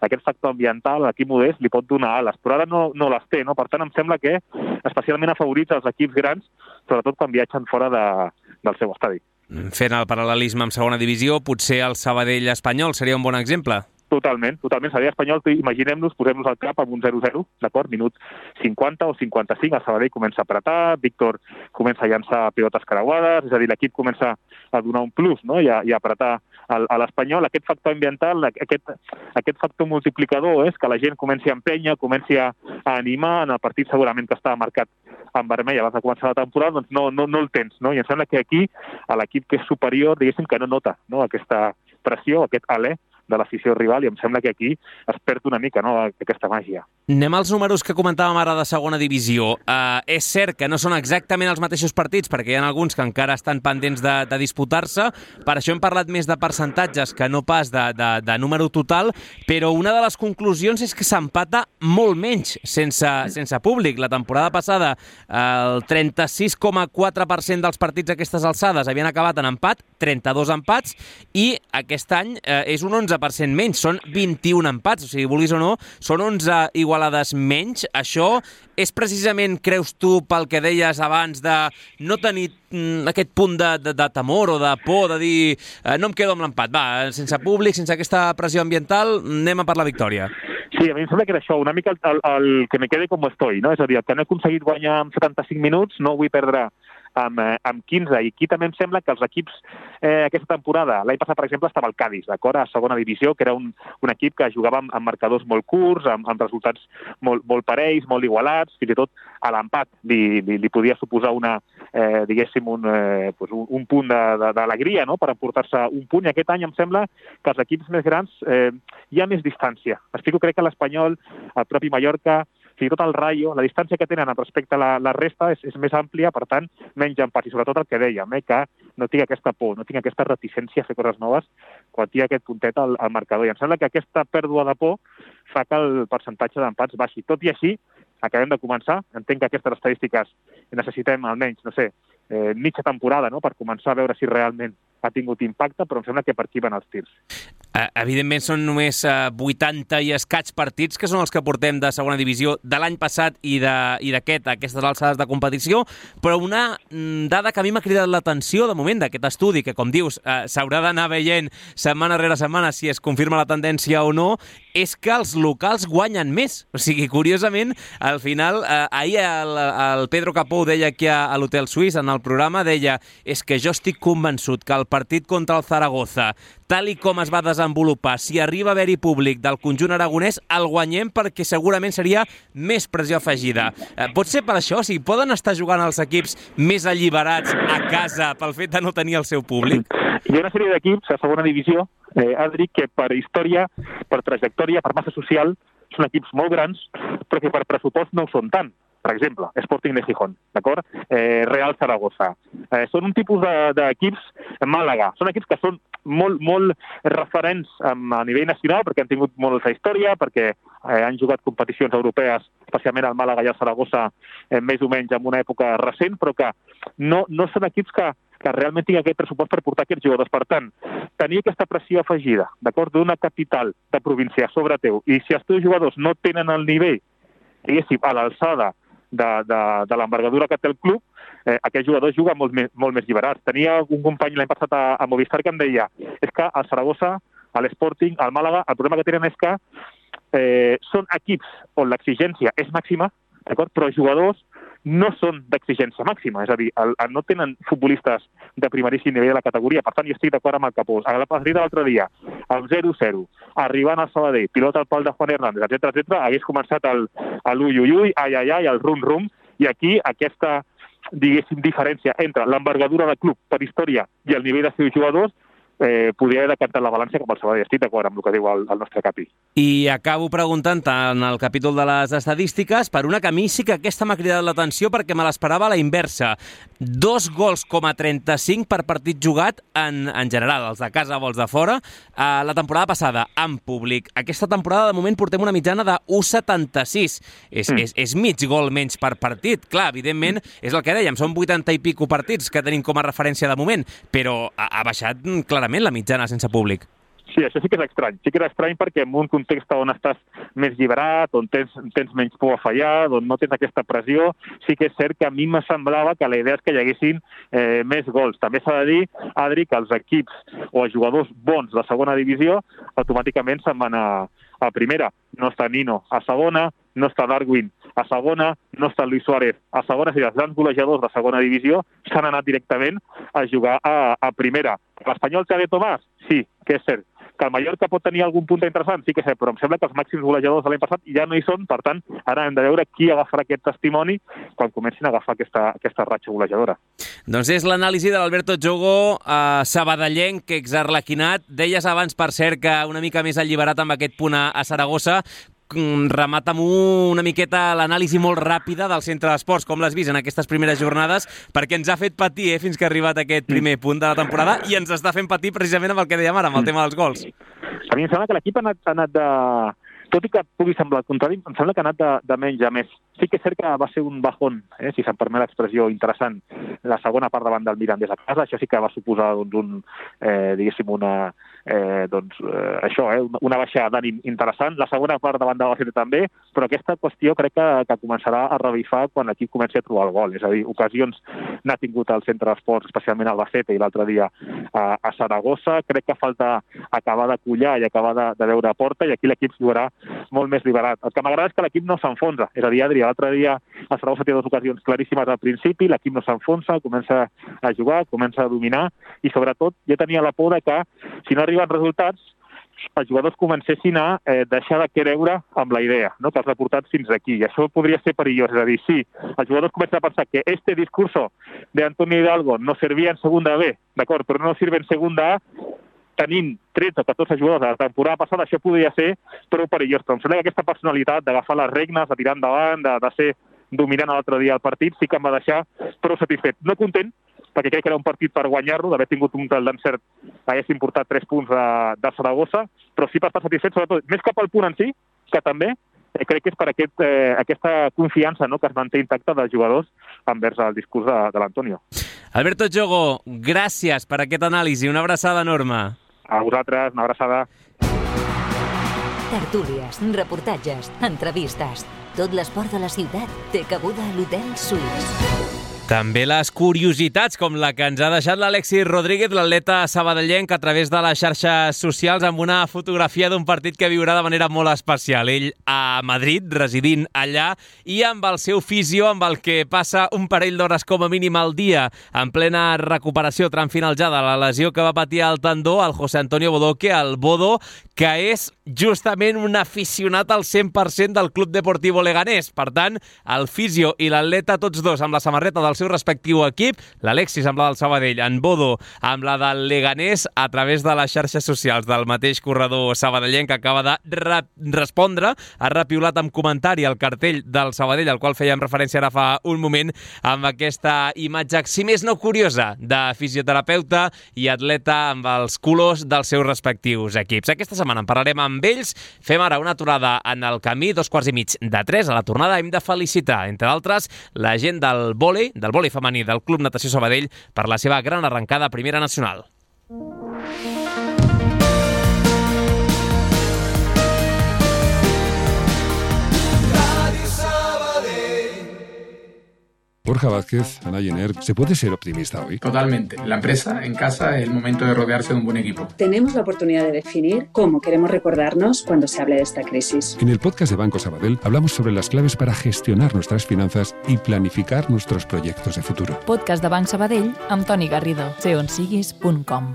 aquest factor ambiental, l'equip modest li pot donar ales, però ara no, no les té, no? Per tant, em sembla que especialment afavorits els equips grans, sobretot quan viatgen fora de, del seu estadi. Fent el paral·lelisme amb segona divisió, potser el Sabadell espanyol seria un bon exemple? Totalment, totalment. Sabadell espanyol, imaginem-nos, posem-nos al cap amb un zero zero, d'acord? Minut cinquanta o cinquanta-cinc, el Sabadell comença a apretar, Víctor comença a llançar pilotes creuades, és a dir, l'equip comença a donar un plus, no? I a, i a apretar el, a l'Espanyol. Aquest factor ambiental, aquest, aquest factor multiplicador és que la gent comenci a empènyer, comenci a, a animar. En el partit segurament que estava marcat en vermell abans de començar la temporada, doncs no, no, no el tens, no? I em sembla que aquí l'equip que és superior, diguéssim, que no nota, no? Aquesta pressió, aquest alè de l'afició rival, i em sembla que aquí es perd una mica, no?, aquesta màgia. Anem als números que comentàvem ara de segona divisió. Uh, és cert que no són exactament els mateixos partits, perquè hi ha alguns que encara estan pendents de, de disputar-se, per això hem parlat més de percentatges que no pas de, de, de número total, però una de les conclusions és que s'empata molt menys sense, sense públic. La temporada passada el trenta-sis coma quatre per cent dels partits a aquestes alçades havien acabat en empat, trenta-dos empats, i aquest any eh, és un onze per cent menys, són vint-i-un empats, o sigui, vulguis o no, són onze igualades menys. Això és precisament, creus tu, pel que deies abans de no tenir mm, aquest punt de, de, de temor o de por, de dir eh, no em quedo amb l'empat, va, sense públic, sense aquesta pressió ambiental, anem a per la victòria. Sí, a mi em sembla que era això, una mica el, el, el que me quede com estoy, no? És a dir, el que no he aconseguit guanyar en setanta-cinc minuts, no vull perdre amb, eh, amb quinze, i aquí també em sembla que els equips eh, aquesta temporada, l'any passat, per exemple, estava el Cádiz, d'acord, a segona divisió, que era un, un equip que jugava amb, amb marcadors molt curts, amb, amb resultats molt, molt parells, molt igualats, fins i tot a l'empat li, li, li podia suposar una, eh, diguéssim, un, eh, pues un, un punt d'alegria, no?, per emportar-se un punt, i aquest any em sembla que els equips més grans eh, hi ha més distància. Explico, crec que l'Espanyol, el propi Mallorca, fins i tot el Rayo, la distància que tenen respecte a la, la resta és, és més àmplia, per tant, menys empat, i sobretot el que dèiem, eh, que no tinc aquesta por, no tinc aquesta reticència a fer coses noves quan tinc aquest puntet al, al marcador. I em sembla que aquesta pèrdua de por fa que el percentatge d'empats baixi. Tot i així, acabem de començar, entenc que aquestes estadístiques necessitem almenys, no sé, eh, mitja temporada, no?, per començar a veure si realment ha tingut impacte, però em sembla que per aquí van els tirs. Uh, evidentment són només uh, vuitanta i escaig partits, que són els que portem de segona divisió de l'any passat i d'aquest, aquestes alçades de competició, però una mm, dada que a mi m'ha cridat l'atenció de moment d'aquest estudi, que com dius uh, s'haurà d'anar veient setmana rere setmana si es confirma la tendència o no, és que els locals guanyen més. O sigui, curiosament, al final, uh, ahir el, el Pedro Capó ho deia aquí a, a l'Hotel Suís, en el programa, deia, és que jo estic convençut que el partit contra el Zaragoza, tal i com es va desenvolupar, si arriba a haver-hi públic del conjunt aragonès, el guanyem perquè segurament seria més pressió afegida. Eh, pot ser per això? O sigui, poden estar jugant els equips més alliberats a casa pel fet de no tenir el seu públic? Hi ha una sèrie d'equips a segona divisió, eh, Adri, que per història, per trajectòria, per massa social, són equips molt grans, però que per pressupost no ho són tant. Per exemple, Sporting de Gijón, d'acord? Eh, Real Zaragoza. Eh, són un tipus d'equips de, Màlaga. Són equips que són molt, molt referents a nivell nacional perquè han tingut molta història, perquè eh, han jugat competicions europees, especialment el Màlaga i el Zaragoza, eh, més o menys en una època recent, però que no, no són equips que, que realment tinguin aquest pressupost per portar aquests jugadors. Per tant, tenir aquesta pressió afegida, d'acord, d'una capital de província sobre teu, i si els teus jugadors no tenen el nivell, diguéssim, a l'alçada de, de, de l'envergadura que té el club, eh, aquests jugadors juguen molt més, molt més lliberats. Tenia un company l'any passat a, a Movistar que em deia és que el Zaragoza, l'Sporting, el Màlaga, el problema que tenen és que eh, són equips on l'exigència és màxima, d'acord? Però els jugadors no són d'exigència màxima, és a dir, el, el no tenen futbolistes de primeríssim nivell de la categoria. Per tant, jo estic d'acord amb el Capós. A la partida l'altre dia, el zero zero, arribant al Sabadell, pilota al pal de Juan Hernández, etcètera, etcètera, hagués començat el, l'ui, ui, ui, ai, ai, ai, el rum, rum, i aquí aquesta, diguéssim, diferència entre l'envergadura del club per història i el nivell dels seus jugadors eh, podria haver decantat la balança com el Sabadell. Estic d'acord amb el que diu el, el nostre capi. I acabo preguntant en el capítol de les estadístiques per una que a mi sí que aquesta m'ha cridat l'atenció perquè me l'esperava a la inversa. Dos gols com a trenta-cinc per partit jugat en, en general, els de casa o els de fora, eh, la temporada passada, en públic. Aquesta temporada, de moment, portem una mitjana de u coma setanta-sis. És, mm. és, és mig gol menys per partit. Clar, evidentment, és el que dèiem, són vuitanta i pico partits que tenim com a referència de moment, però ha, ha baixat clarament la mitjana sense públic. Sí, això sí que és estrany. Sí que és estrany perquè en un context on estàs més lliberat, on tens, tens menys por a fallar, on no tens aquesta pressió, sí que és cert que a mi me semblava que la idea és que hi haguessin eh, més gols. També s'ha de dir, Adri, que els equips o els jugadors bons de segona divisió automàticament se'n van a, a primera. No està Nino a segona, no està Darwin a segona, no està Luis Suárez a segona, és a dir, els grans golejadors de segona divisió s'han anat directament a jugar a, a primera. L'Espanyol té de Tomàs? Sí, que és cert. Que el Mallorca pot tenir algun punt interessant, sí que és cert, però em sembla que els màxims golejadors de l'any passat ja no hi són, per tant, ara hem de veure qui agafarà aquest testimoni quan comencin a agafar aquesta, aquesta ratxa golejadora. Doncs és l'anàlisi de l'Alberto Jogo, eh, sabadellenc, exarlequinat. Deies abans, per cert, que una mica més alliberat amb aquest punt a, a Saragossa. Remata'm una miqueta l'anàlisi molt ràpida del centre d'esports, com l'has vist en aquestes primeres jornades, perquè ens ha fet patir eh, fins que ha arribat aquest primer punt de la temporada i ens està fent patir precisament amb el que dèiem ara, amb el tema dels gols. A mi em sembla que l'equip ha anat, ha anat de... Tot i que pugui semblar el contrari, em sembla que ha anat de, de menys a més. Sí que és cert que va ser un bajón, eh, si se'm permet l'expressió interessant, la segona part davant del Mirandés a casa. Això sí que va suposar doncs, un, eh, diguéssim, una, eh, doncs, eh, això, eh, una baixa d'ànim interessant. La segona part davant de l'Albacete també, però aquesta qüestió crec que, que començarà a revifar quan l'equip comenci a trobar el gol. És a dir, ocasions n'ha tingut al centre d'esports, especialment al Albacete i l'altre dia a, a Saragossa. Crec que falta acabar de collar i acabar de, de veure a porta, i aquí l'equip jugarà molt més liberat. El que m'agrada és que l'equip no s'enfonsa. És a dir, Adri, l'altre dia a Saragossa té dues ocasions claríssimes al principi, l'equip no s'enfonsa, comença a jugar, comença a dominar, i sobretot jo tenia la por de que, si no arriben resultats, els jugadors comencessin a eh, deixar de creure amb la idea, no?, que els ha portat fins aquí. I això podria ser perillós. És a dir, sí, els jugadors comencen a pensar que este discurso de Antonio Hidalgo no servía en segunda B, d'acord, però no sirve en segunda A, tenint tretze o catorze jugadors de la temporada passada, això podria ser prou perillós. Però em sembla que aquesta personalitat d'agafar les regnes, de tirar endavant, de, de ser dominant l'altre dia el partit, sí que em va deixar prou satisfet. No content, perquè crec que era un partit per guanyar-lo, d'haver tingut un tal d'encert, haguéssim portat tres punts de, de Saragossa, però sí per estar satisfet, sobretot, més cap al punt en si, que també eh, crec que és per aquest, eh, aquesta confiança, no?, que es manté intacta dels jugadors envers el discurs de, de l'Antonio. Alberto Jogo, gràcies per aquest anàlisi. Una abraçada enorme. A vosaltres, una abraçada. Tertúlies, reportatges, entrevistes. Tot l'esport de la ciutat té cabuda a l'Hotel Suís. També les curiositats, com la que ens ha deixat l'Alexis Rodríguez, l'atleta sabadellenc, a través de les xarxes socials, amb una fotografia d'un partit que viurà de manera molt especial. Ell a Madrid, residint allà, i amb el seu fisio, amb el que passa un parell d'hores com a mínim al dia, en plena recuperació tram final ja de la lesió que va patir al tendó, el José Antonio Bodoque, el Bodo, que és justament un aficionat al cent per cent del Club Deportivo Leganés. Per tant, el fisio i l'atleta, tots dos amb la samarreta del seu respectiu equip, l'Alexis amb la del Sabadell, en Bodo amb la del Leganés, a través de les xarxes socials del mateix corredor sabadellenc, que acaba de re respondre, ha repiulat amb comentari el cartell del Sabadell, al qual fèiem referència ara fa un moment, amb aquesta imatge, si més no curiosa, de fisioterapeuta i atleta amb els colors dels seus respectius equips. Aquesta setmana en parlarem amb ells. Fem ara una aturada en el camí, dos quarts i mig de tres. A la tornada hem de felicitar, entre d'altres, la gent del vòlei, del vòlei femení del Club Natació Sabadell, per la seva gran arrencada a Primera Nacional. Borja Vázquez, Ana Jenner, ¿se puede ser optimista hoy? Totalmente. La empresa, en casa, es el momento de rodearse de un buen equipo. Tenemos la oportunidad de definir cómo queremos recordarnos cuando se hable de esta crisis. En el podcast de Banco Sabadell hablamos sobre las claves para gestionar nuestras finanzas y planificar nuestros proyectos de futuro. Podcast de Banc Sabadell amb Toni Garrido, sé on siguis punt com.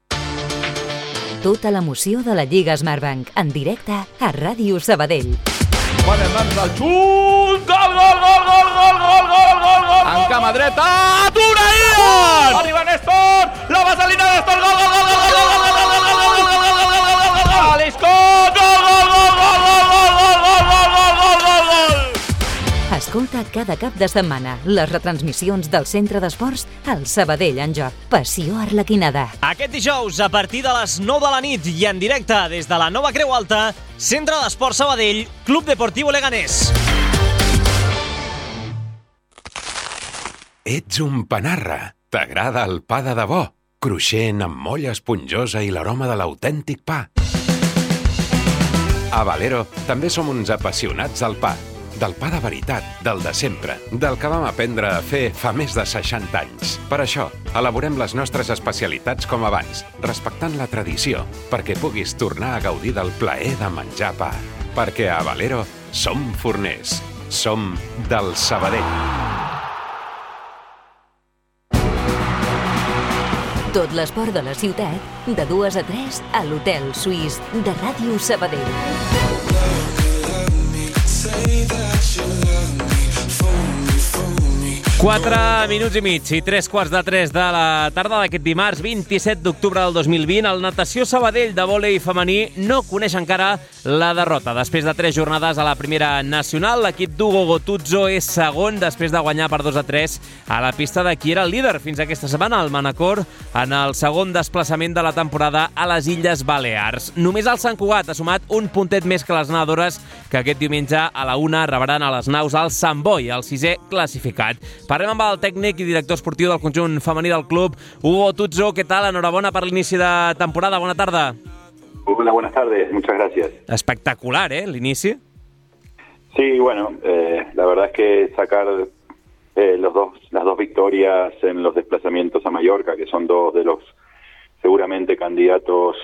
Tota l'emoció de la Lliga Smartbank, en directe a Ràdio Sabadell. Van en mans del xut! Gol, gol, gol, gol, gol, gol, gol, gol, gol! En cama dreta, atura Ian! Arriba Néstor, la vaselina de Néstor, gol, gol, gol, gol, gol, gol, gol, gol, gol, gol, gol, gol, gol, gol, gol, gol, gol, Scott, gol, gol, gol, gol, gol, gol, gol, gol, gol, gol, gol, gol. Escolta cada cap de setmana les retransmissions del Centre d'Esports al Sabadell en joc. Passió arlequinada. Aquest dijous, a partir de les nou de la nit i en directe des de la Nova Creu Alta, Centre d'Esports Sabadell, Club Deportivo Leganés. Ets un panarra. T'agrada el pa de debò. cruixent, amb molla esponjosa i l'aroma de l'autèntic pa. A Valero també som uns apassionats del pa. Del pa de veritat, del de sempre, del que vam aprendre a fer fa més de seixanta anys. Per això, elaborem les nostres especialitats com abans, respectant la tradició, perquè puguis tornar a gaudir del plaer de menjar pa. Perquè a Valero som forners, som del Sabadell. Tot l'esport de la ciutat, de dues a tres, a l'Hotel Suís de Ràdio Sabadell. Quatre minuts i mig i tres quarts de tres de la tarda d'aquest dimarts, vint-i-set d'octubre del dos mil vint. El Natació Sabadell de vòlei femení no coneix encara la derrota. Després de tres jornades a la primera nacional, l'equip d'Hugo Gotuzzo és segon després de guanyar per dos a tres a la pista de qui era el líder fins aquesta setmana, el Manacor, en el segon desplaçament de la temporada a les Illes Balears. Només el Sant Cugat ha sumat un puntet més que les nedadores, que aquest diumenge a la una rebran a les naus al Sant Boi, el sisè classificat. Parlem amb el tècnic i director esportiu del conjunt femení del club, Hugo Gotuzzo. ¿Qué tal? Enhorabona per l'inici de temporada. Buena tarde. Hola, buenas tardes. Muchas gracias. Espectacular, ¿eh? El inicio. Sí, bueno, eh, la verdad es que sacar eh, los dos, las dos victorias en los desplazamientos a Mallorca, que son dos de los seguramente candidatos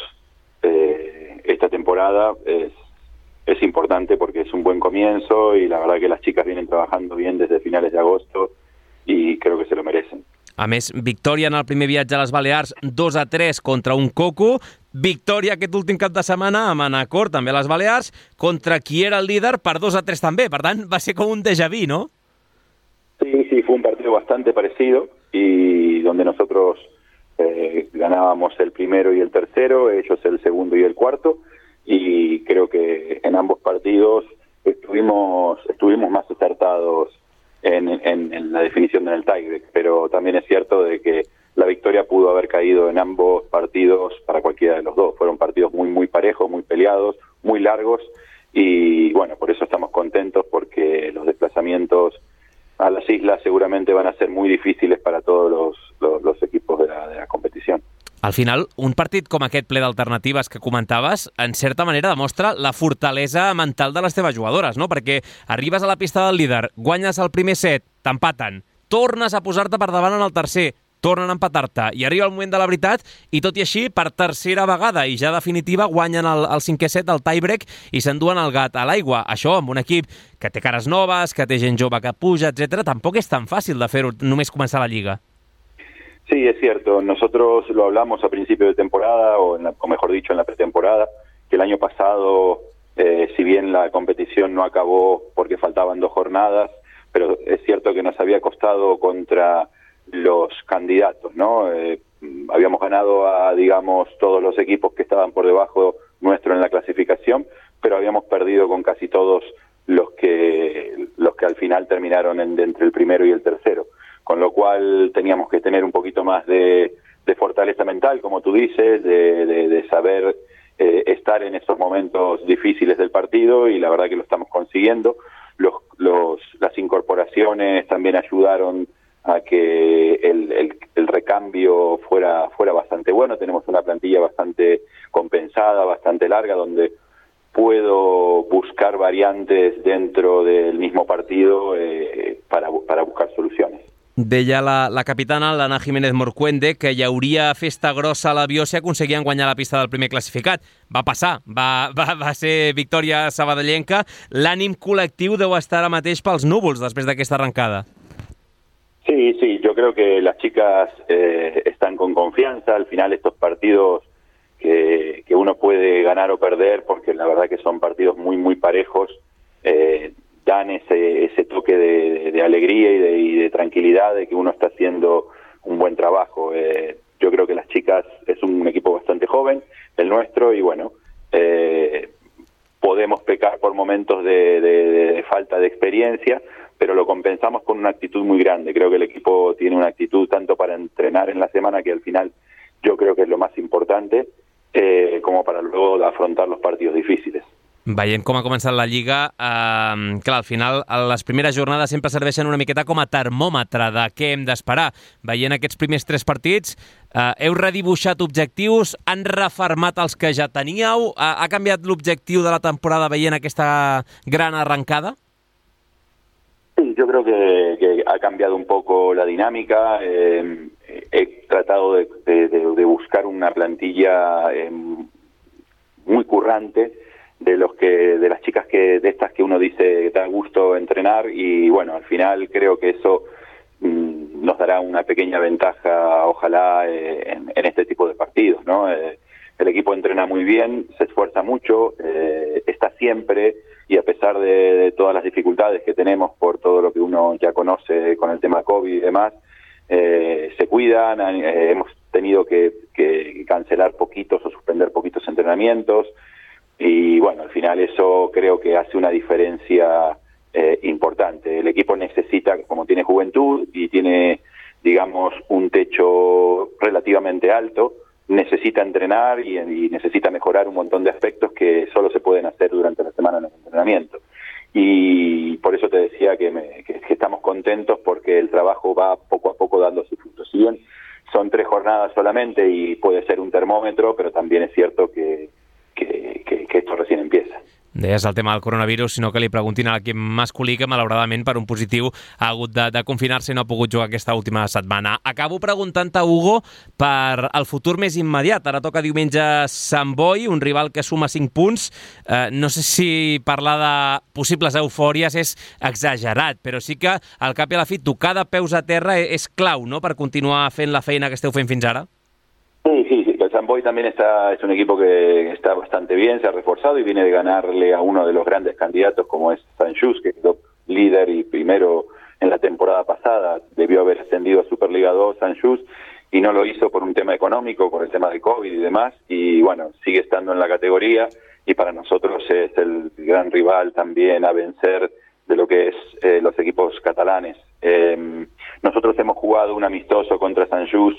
eh, esta temporada, es, es importante porque es un buen comienzo y la verdad que las chicas vienen trabajando bien desde finales de agosto i creo que se lo merecen. A més, victòria en el primer viatge a les Balears, dos a tres contra un Coco, victòria aquest últim cap de setmana a Manacor, també a les Balears, contra qui era el líder per dos a tres també. Per tant, va ser com un déjà vu, ¿no? Sí, sí, fue un partido bastante parecido y donde nosotros eh, ganábamos el primero y el tercero, ellos el segundo y el cuarto, y creo que en ambos partidos estuvimos, estuvimos más acertados En, en, en la definición del tiebreak, pero también es cierto de que la victoria pudo haber caído en ambos partidos para cualquiera de los dos. Fueron partidos muy muy parejos, muy peleados, muy largos y bueno, por eso estamos contentos porque los desplazamientos a las islas seguramente van a ser muy difíciles para todos los, los, los equipos de la, de la competición. Al final, un partit com aquest ple d'alternatives que comentaves, en certa manera demostra la fortalesa mental de les teves jugadores, no? Perquè arribes a la pista del líder, guanyes el primer set, t'empaten, tornes a posar-te per davant en el tercer, tornen a empatar-te, i arriba el moment de la veritat, i tot i així, per tercera vegada, i ja definitiva, guanyen el, el cinquè set, el tiebreak, i s'enduen el gat a l'aigua. Això, amb un equip que té cares noves, que té gent jove que puja, etcètera, tampoc és tan fàcil de fer-ho només començar la Lliga. Sí, es cierto. Nosotros lo hablamos a principio de temporada, o, en la, o mejor dicho, en la pretemporada, que el año pasado, eh, si bien la competición no acabó porque faltaban dos jornadas, pero es cierto que nos había costado contra los candidatos, ¿no? Eh, habíamos ganado a, digamos, todos los equipos que estaban por debajo nuestro en la clasificación, pero habíamos perdido con casi todos los que, los que al final terminaron en, de entre el primero y el tercero. Con lo cual teníamos que tener un poquito más de, de fortaleza mental, como tú dices, de, de, de saber eh, estar en esos momentos difíciles del partido y la verdad que lo estamos consiguiendo. Los, los, las incorporaciones también ayudaron a que el, el, el recambio fuera, fuera bastante bueno. Tenemos una plantilla bastante compensada, bastante larga, donde puedo buscar variantes dentro del mismo partido eh, para, para buscar soluciones. Deia la, la capitana, l'Anna Jiménez Morcuende, que hi hauria festa grossa a l'avió si aconseguien guanyar la pista del primer classificat. Va passar, va, va, va ser victòria sabadellenca. L'ànim col·lectiu deu estar ara mateix pels núvols després d'aquesta arrancada. Sí, sí, yo creo que las chicas eh, están con confianza. Al final estos partidos que, que uno puede ganar o perder, porque la verdad que son partidos muy, muy parejos, eh, dan ese, ese toque de, de, de alegría y de, y de tranquilidad de que uno está haciendo un buen trabajo. Eh, yo creo que las chicas es un equipo bastante joven, el nuestro, y bueno, eh, podemos pecar por momentos de, de, de falta de experiencia, pero lo compensamos con una actitud muy grande. Creo que el equipo tiene una actitud tanto para entrenar en la semana, que al final yo creo que es lo más importante, eh, como para luego afrontar los partidos difíciles. Veient com ha començat la Lliga, eh, clar, al final les primeres jornades sempre serveixen una miqueta com a termòmetre de què hem d'esperar. Veient aquests primers tres partits, eh, heu redibuixat objectius, han refermat els que ja teníeu, ha, ha canviat l'objectiu de la temporada veient aquesta gran arrancada? Sí, yo creo que, que ha cambiado un poco la dinámica. Eh, he tratado de, de, de buscar una plantilla eh, muy currante de los que de las chicas que de estas que uno dice que te da gusto entrenar, y bueno, al final creo que eso mmm, nos dará una pequeña ventaja, ojalá, eh, en, en este tipo de partidos, ¿no? Eh, el equipo entrena muy bien, se esfuerza mucho, eh, está siempre, y a pesar de, de todas las dificultades que tenemos por todo lo que uno ya conoce con el tema COVID y demás, eh, se cuidan, eh, hemos tenido que, que cancelar poquitos o suspender poquitos entrenamientos, y bueno, al final eso creo que hace una diferencia eh, importante. El equipo necesita, como tiene juventud y tiene, digamos, un techo relativamente alto, necesita entrenar y, y necesita mejorar un montón de aspectos que solo se pueden hacer durante la semana en el entrenamiento. Y por eso te decía que, me, que, que estamos contentos porque el trabajo va poco a poco dando sus frutos. Si bien son tres jornadas solamente y puede ser un termòmetre, però també és cierto que, que, que, que esto recién empieza. Deies el tema del coronavirus, sinó que li preguntin a l'equip masculí que malauradament per un positiu ha hagut de, de confinar-se i no ha pogut jugar aquesta última setmana. Acabo preguntant-te, Hugo, per el futur més immediat. Ara toca diumenge Sant Boi, un rival que suma cinc punts. Eh, no sé si parlar de possibles eufòries és exagerat, però sí que al cap i a la fi tocar de peus a terra és clau, no?, per continuar fent la feina que esteu fent fins ara. Sí, sí, sí. El San Boy también está, es un equipo que está bastante bien, se ha reforzado y viene de ganarle a uno de los grandes candidatos como es Sanjus, que quedó líder y primero en la temporada pasada. Debió haber ascendido a Superliga dos Sanjus y no lo hizo por un tema económico, por el tema de COVID y demás, y bueno, sigue estando en la categoría y para nosotros es el gran rival también a vencer de lo que es eh, los equipos catalanes. Eh, nosotros hemos jugado un amistoso contra Sanjus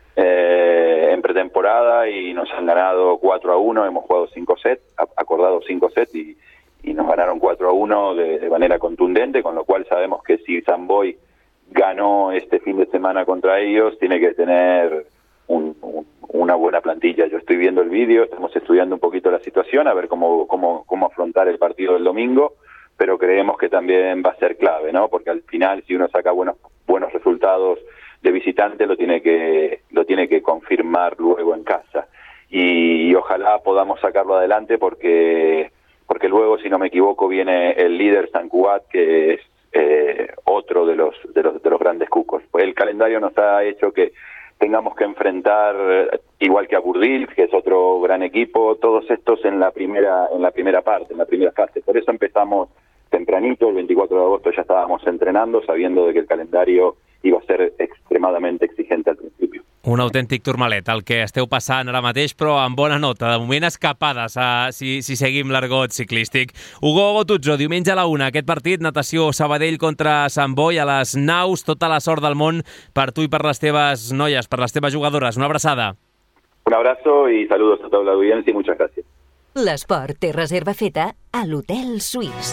Eh, en pretemporada y nos han ganado cuatro a uno, hemos jugado cinco sets, acordado cinco sets y, y nos ganaron cuatro a uno de, de manera contundente, con lo cual sabemos que si San Boy ganó este fin de semana contra ellos, tiene que tener un, un, una buena plantilla. Yo estoy viendo el vídeo, estamos estudiando un poquito la situación, a ver cómo, cómo, cómo afrontar el partido del domingo, pero creemos que también va a ser clave, ¿no? Porque al final, si uno saca buenos, buenos resultados de visitante, lo tiene que lo tiene que confirmar luego en casa y, y ojalá podamos sacarlo adelante porque porque luego, si no me equivoco, viene el líder San Cugat, que es eh, otro de los, de los de los grandes cucos. Pues el calendario nos ha hecho que tengamos que enfrentar, igual que a Burdil, que es otro gran equipo, todos estos en la primera en la primera parte, en la primera fase. Por eso empezamos tempranito, el veinticuatro de agosto ya estábamos entrenando, sabiendo de que el calendario iba a ser extremadamente exigente al principio. Un autèntic turmalet, el que esteu passant ara mateix, però amb bona nota. De moment escapades, a, si, si seguim l'argot ciclístic. Hugo Gotuzzo, diumenge a la una, aquest partit, natació Sabadell contra Sant Boi a les naus. Tota la sort del món per tu i per les teves noies, per les teves jugadores. Una abraçada. Un abrazo y saludos a toda la audiencia y muchas gracias. L'esport té reserva feta a l'Hotel Suís.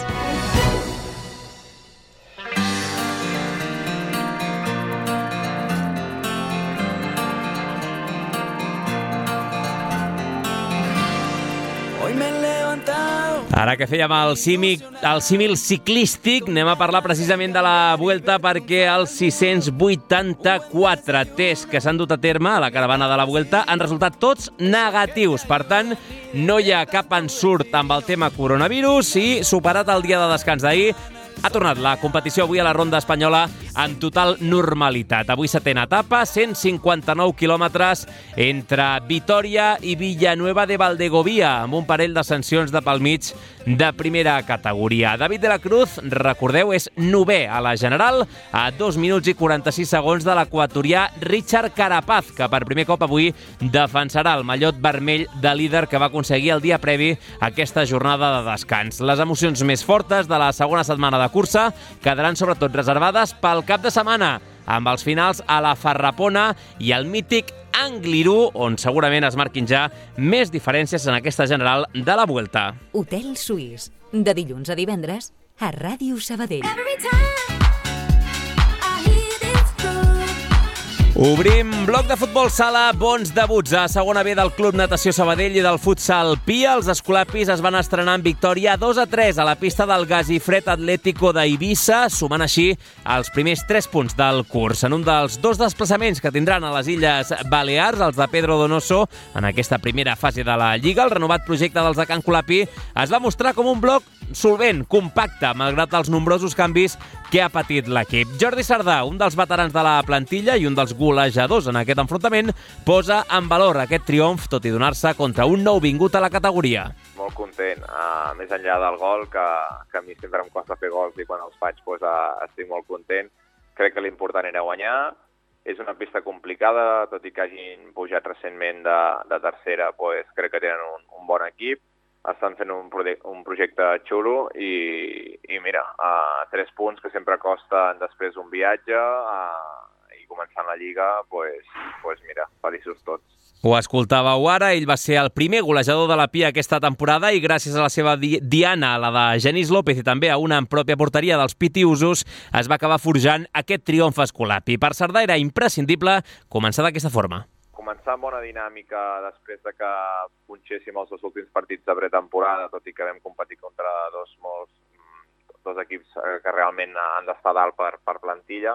Ara que fèiem el símil, el símil ciclístic, anem a parlar precisament de la Vuelta perquè els sis-cents vuitanta-quatre tests que s'han dut a terme a la caravana de la Vuelta han resultat tots negatius. Per tant, no hi ha cap ensurt amb el tema coronavirus i, superat el dia de descans d'ahir, ha tornat la competició avui a la ronda espanyola en total normalitat. Avui setena etapa, cent cinquanta-nou quilòmetres entre Vitoria i Villanueva de Valdegovía, amb un parell de sancions de pel mig de primera categoria. David de la Cruz, recordeu, és novè a la general, a dos minuts i quaranta-sis segons de l'equatorià Richard Carapaz, que per primer cop avui defensarà el mallot vermell de líder que va aconseguir el dia previ a aquesta jornada de descans. Les emocions més fortes de la segona setmana de cursa quedaran sobretot reservades pel cap de setmana, amb els finals a la Farrapona i el mític Angliru, on segurament es marquin ja més diferències en aquesta general de la Vuelta. Hotel Suís, de dilluns a divendres, a Ràdio Sabadell. Obrim bloc de futbol sala, bons debuts a segona B del Club Natació Sabadell i del futsal Pia. Els escolapis es van estrenar en victòria dos a tres a la pista del Gasifred Atlético d'Eivissa, sumant així els primers tres punts del curs. En un dels dos desplaçaments que tindran a les Illes Balears, els de Pedro Donoso, en aquesta primera fase de la Lliga, el renovat projecte dels de Can Colapi es va mostrar com un bloc solvent, compacte, malgrat els nombrosos canvis que ha patit l'equip. Jordi Sardà, un dels veterans de la plantilla i un dels golejadors en aquest enfrontament, posa en valor aquest triomf, tot i donar-se contra un nou vingut a la categoria. Molt content, uh, més enllà del gol, que, que a mi sempre em costa fer gols i quan els faig pues, uh, estic molt content. Crec que l'important era guanyar. És una pista complicada, tot i que hagin pujat recentment de, de tercera, pues, crec que tenen un, un bon equip. Estan fent un, projecte, un projecte xulo i, i mira, uh, tres punts que sempre costen després un viatge uh, i començant la Lliga, pues, pues mira, feliços tots. Ho escoltàveu ara, ell va ser el primer golejador de la Pia aquesta temporada i gràcies a la seva di diana, la de Genís López i també a una en pròpia porteria dels pitiusos, es va acabar forjant aquest triomf escolapi. Per Sardà era imprescindible començar d'aquesta forma. Començar amb bona dinàmica després de que punxéssim els dos últims partits de pretemporada, tot i que vam competir contra dos, molts, dos equips que realment han d'estar dalt per, per plantilla,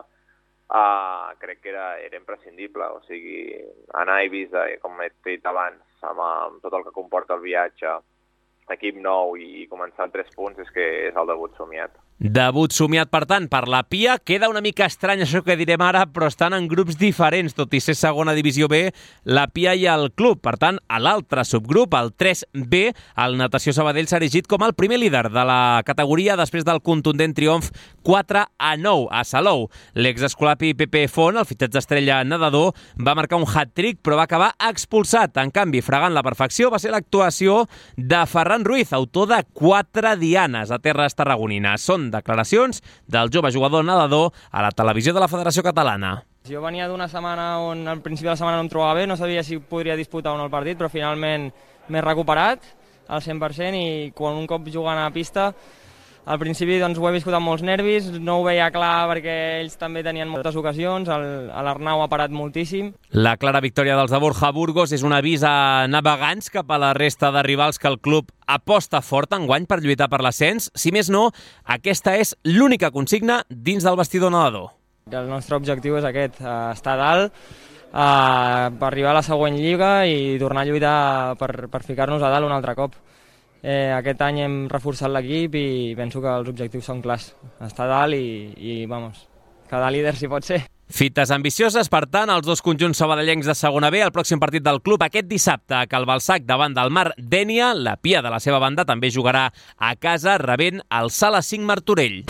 uh, crec que era, era imprescindible. O sigui, anar a Eivissa, com he dit abans, amb, amb tot el que comporta el viatge, equip nou i començar amb tres punts, és que és el debut somiat. Debut somiat, per tant, per la Pia. Queda una mica estrany això que direm ara, però estan en grups diferents, tot i ser segona divisió B, la Pia i el club. Per tant, a l'altre subgrup, el tres B, el Natació Sabadell s'ha erigit com el primer líder de la categoria després del contundent triomf quatre a nou a Salou. L'exescolapi Pepe Font, el fitxatge estrella nedador, va marcar un hat-trick, però va acabar expulsat. En canvi, fregant la perfecció, va ser l'actuació de Ferran Ruiz, autor de quatre dianes a terres tarragonines. Són declaracions del jove jugador nedador a la televisió de la Federació Catalana. Jo venia d'una setmana on al principi de la setmana no em trobava bé, no sabia si podria disputar o no el partit, però finalment m'he recuperat al cent per cent i quan un cop jugant a pista, al principi doncs, ho he viscut amb molts nervis, no ho veia clar perquè ells també tenien moltes ocasions, l'Arnau ha parat moltíssim. La clara victòria dels de Borja Burgos és un avís a navegants cap a la resta de rivals que el club aposta fort enguany per lluitar per l'ascens. Si més no, aquesta és l'única consigna dins del vestidor nedador. El nostre objectiu és aquest, estar a dalt, per arribar a la següent lliga i tornar a lluitar per, per ficar-nos a dalt un altre cop. Eh, aquest any hem reforçat l'equip i penso que els objectius són clars. Estar a dalt i, i vamos, quedar líder si pot ser. Fites ambicioses, per tant, els dos conjunts sabadellencs de segona B, el pròxim partit del club aquest dissabte a Calbalsac davant del Mar Dénia. La Pia, de la seva banda, també jugarà a casa rebent el Sala cinc Martorell.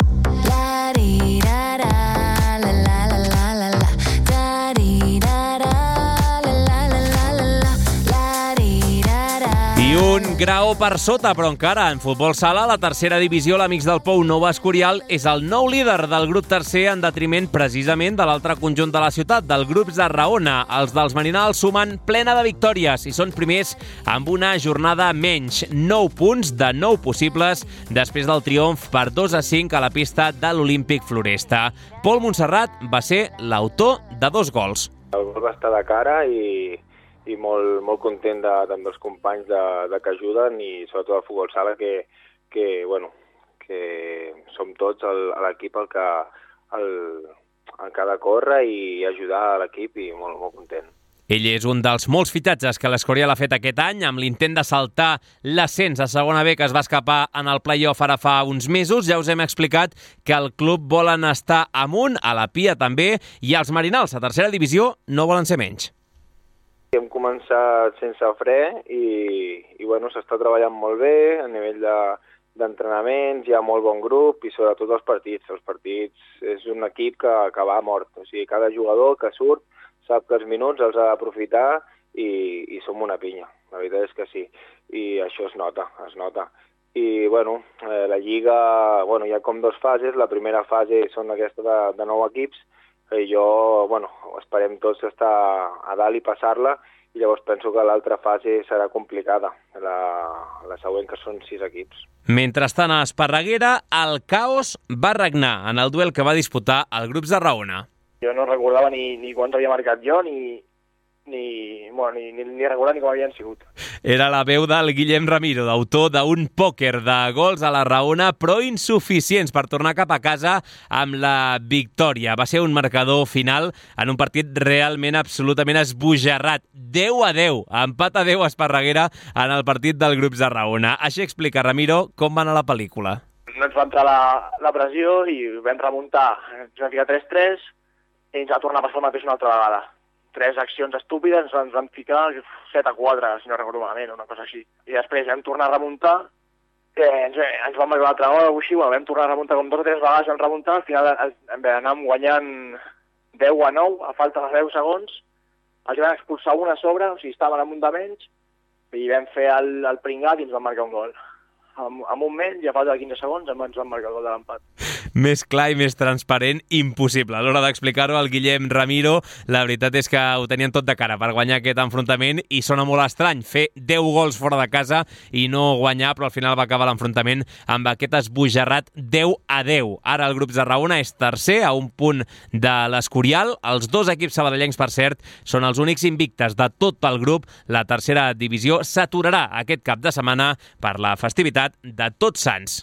I un grau per sota, però encara en futbol sala, la tercera divisió, l'Amics del Pou Nova Escorial, és el nou líder del grup tercer en detriment precisament de l'altre conjunt de la ciutat, del grup Zarraona. Els dels Marinals sumen plena de victòries i són primers amb una jornada menys, nou punts de nou possibles després del triomf per dos a cinc a la pista de l'Olímpic Floresta. Pol Montserrat va ser l'autor de dos gols. El gol va estar de cara i i molt, molt content de, també els companys de, de que ajuden i sobretot el futbol sala que, que, bueno, que som tots l'equip el que, el, el que ha de córrer i ajudar a l'equip i molt, molt content. Ell és un dels molts fitxatges que l'Escorial ha fet aquest any amb l'intent de saltar l'ascens a segona B que es va escapar en el play-off ara fa uns mesos. Ja us hem explicat que el club volen estar amunt, a la Pia també, i els Marinals a tercera divisió no volen ser menys. Hem començat sense fre i, i bueno, s'està treballant molt bé a nivell de, d'entrenaments, hi ha molt bon grup i sobretot els partits. Els partits és un equip que, que va mort, o sigui, cada jugador que surt sap que els minuts els ha d'aprofitar i, i som una pinya, la veritat és que sí, i això es nota, es nota. I bueno, eh, la Lliga, bueno, hi ha com dues fases, la primera fase són aquesta de, de nou equips, i jo, bueno, esperem tots estar a dalt i passar-la, i llavors penso que l'altra fase serà complicada, la, la següent, que són sis equips. Mentrestant, a Esparreguera, el caos va regnar en el duel que va disputar el Grups de Raona. Jo no recordava ni, ni quants havia marcat jo, ni, ni, bueno, ni, ni, ni recordar ni com havien sigut. Era la veu del Guillem Ramiro, d'autor d'un pòquer de gols a la Raona, però insuficients per tornar cap a casa amb la victòria. Va ser un marcador final en un partit realment absolutament esbojarrat. deu a deu, empat a deu a Esparreguera en el partit del Grups de Raona. Així explica Ramiro com va anar la pel·lícula. No ens va entrar la, la pressió i vam remuntar. Ens vam ficar tres tres i ens va tornar a passar el mateix una altra vegada. Tres accions estúpides, ens van, ens van ficar set a quatre, si no recordo malament, una cosa així. I després vam tornar a remuntar, eh, ens, ens vam arribar l'altra vegada o així, bueno, vam tornar a remuntar com dos o tres vegades, vam remuntar, al final vam anar guanyant deu a nou, a falta de deu segons, els van expulsar una a sobre, o sigui, estaven amunt de menys, i vam fer el, el pringat i ens van marcar un gol. Amb, amb un menys i a falta de quinze segons ens van marcar el gol de l'empat. Més clar i més transparent, impossible. A l'hora d'explicar-ho al Guillem Ramiro, la veritat és que ho tenien tot de cara per guanyar aquest enfrontament i sona molt estrany fer deu gols fora de casa i no guanyar, però al final va acabar l'enfrontament amb aquest esbojarrat deu a deu. Ara el Grups de Raona és tercer, a un punt de l'Escorial. Els dos equips sabadellencs, per cert, són els únics invictes de tot el grup. La tercera divisió s'aturarà aquest cap de setmana per la festivitat de Tots Sants.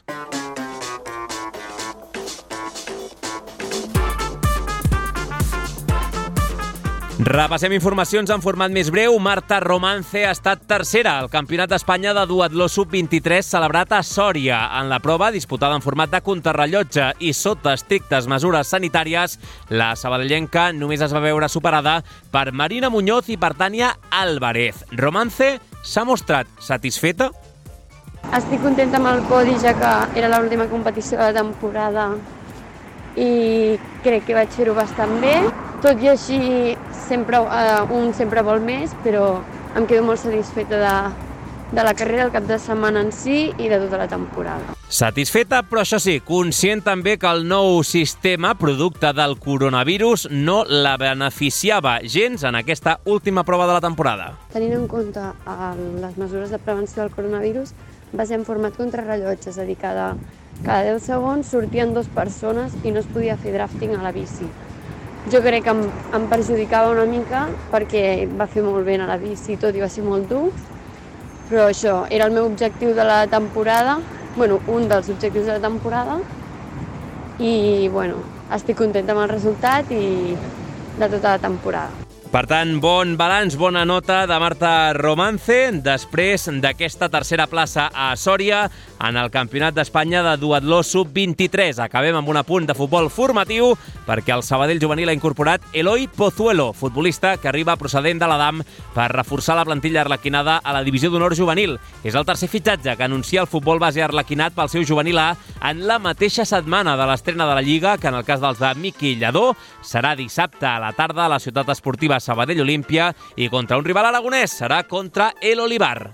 Repassem informacions en format més breu. Marta Romance ha estat tercera al Campionat d'Espanya de duatló sub vint-i-tres celebrat a Sòria. En la prova, disputada en format de contrarrellotge i sota estrictes mesures sanitàries, la sabadellenca només es va veure superada per Marina Muñoz i per Tània Álvarez. Romance s'ha mostrat satisfeta? Estic contenta amb el podi, ja que era l'última competició de la temporada i crec que vaig fer-ho bastant bé. Tot i així, sempre, uh, un sempre vol més, però em quedo molt satisfeta de, de la carrera, el cap de setmana en si i de tota la temporada. Satisfeta, però això sí, conscient també que el nou sistema, producte del coronavirus, no la beneficiava gens en aquesta última prova de la temporada. Tenint en compte uh, les mesures de prevenció del coronavirus, va ser en format contrarrellotge, és a dir, cada, cada deu segons sortien dues persones i no es podia fer drafting a la bici. Jo crec que em, em perjudicava una mica perquè va fer molt bé a la bici, tot i va ser molt dur, però això era el meu objectiu de la temporada, bueno, un dels objectius de la temporada, i bueno, estic contenta amb el resultat i de tota la temporada. Per tant, bon balanç, bona nota de Marta Romance després d'aquesta tercera plaça a Sòria en el Campionat d'Espanya de duatló sub vint-i-tres. Acabem amb un apunt de futbol formatiu perquè el Sabadell juvenil ha incorporat Eloi Pozuelo, futbolista que arriba procedent de l'Adam per reforçar la plantilla arlequinada a la divisió d'honor juvenil. És el tercer fitxatge que anuncia el futbol base arlequinat pel seu juvenil A en la mateixa setmana de l'estrena de la Lliga, que en el cas dels de Miqui Lledó serà dissabte a la tarda a la ciutat esportiva Sabadell Olímpia, i contra un rival aragonès serà contra el Olivar.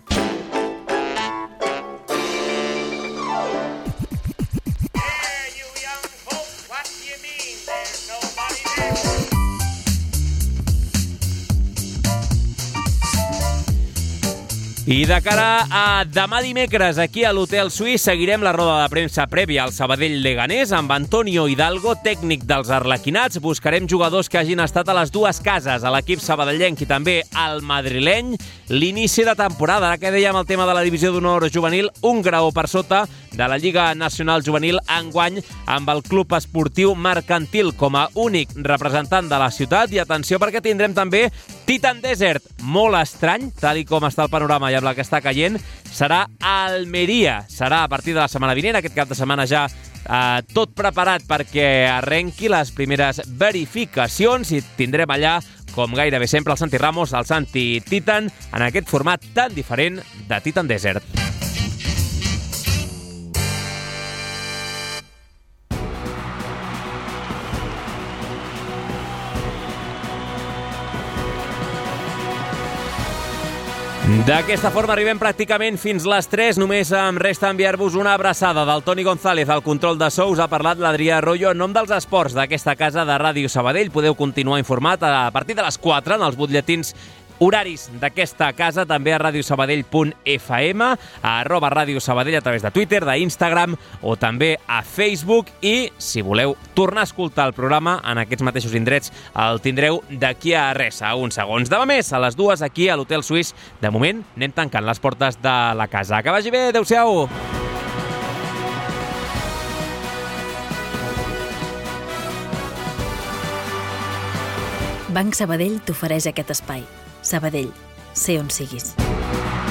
I de cara a demà dimecres, aquí a l'Hotel Suís, seguirem la roda de premsa prèvia al Sabadell Leganés amb Antonio Hidalgo, tècnic dels arlequinats. Buscarem jugadors que hagin estat a les dues cases, a l'equip sabadellenc i també al madrileny. L'inici de temporada, ara que dèiem el tema de la divisió d'honor juvenil, un graó per sota de la Lliga Nacional Juvenil enguany amb el Club Esportiu Mercantil com a únic representant de la ciutat. I atenció, perquè tindrem també Titan Desert, molt estrany, tal i com està el panorama i amb la que està caient, serà a Almeria. Serà a partir de la setmana vinent, aquest cap de setmana ja eh, tot preparat perquè arrenqui les primeres verificacions i tindrem allà, com gairebé sempre, el Santi Ramos, el Santi Titan, en aquest format tan diferent de Titan Desert. D'aquesta forma arribem pràcticament fins les tres. Només em resta enviar-vos una abraçada del Toni González. Al control de so us ha parlat l'Adrià Arroyo. En nom dels esports d'aquesta casa de Ràdio Sabadell podeu continuar informat a partir de les quatre en els butlletins horaris d'aquesta casa, també a radiosabadell punt f m, a arroba Ràdio Sabadell a través de Twitter, d'Instagram o també a Facebook. I si voleu tornar a escoltar el programa en aquests mateixos indrets, el tindreu d'aquí a res, a uns segons. Demà més, a les dues, aquí a l'Hotel Suís. De moment, anem tancant les portes de la casa. Que vagi bé, adeu-siau! Banc Sabadell t'ofereix aquest espai. Sabadell, sé on siguis.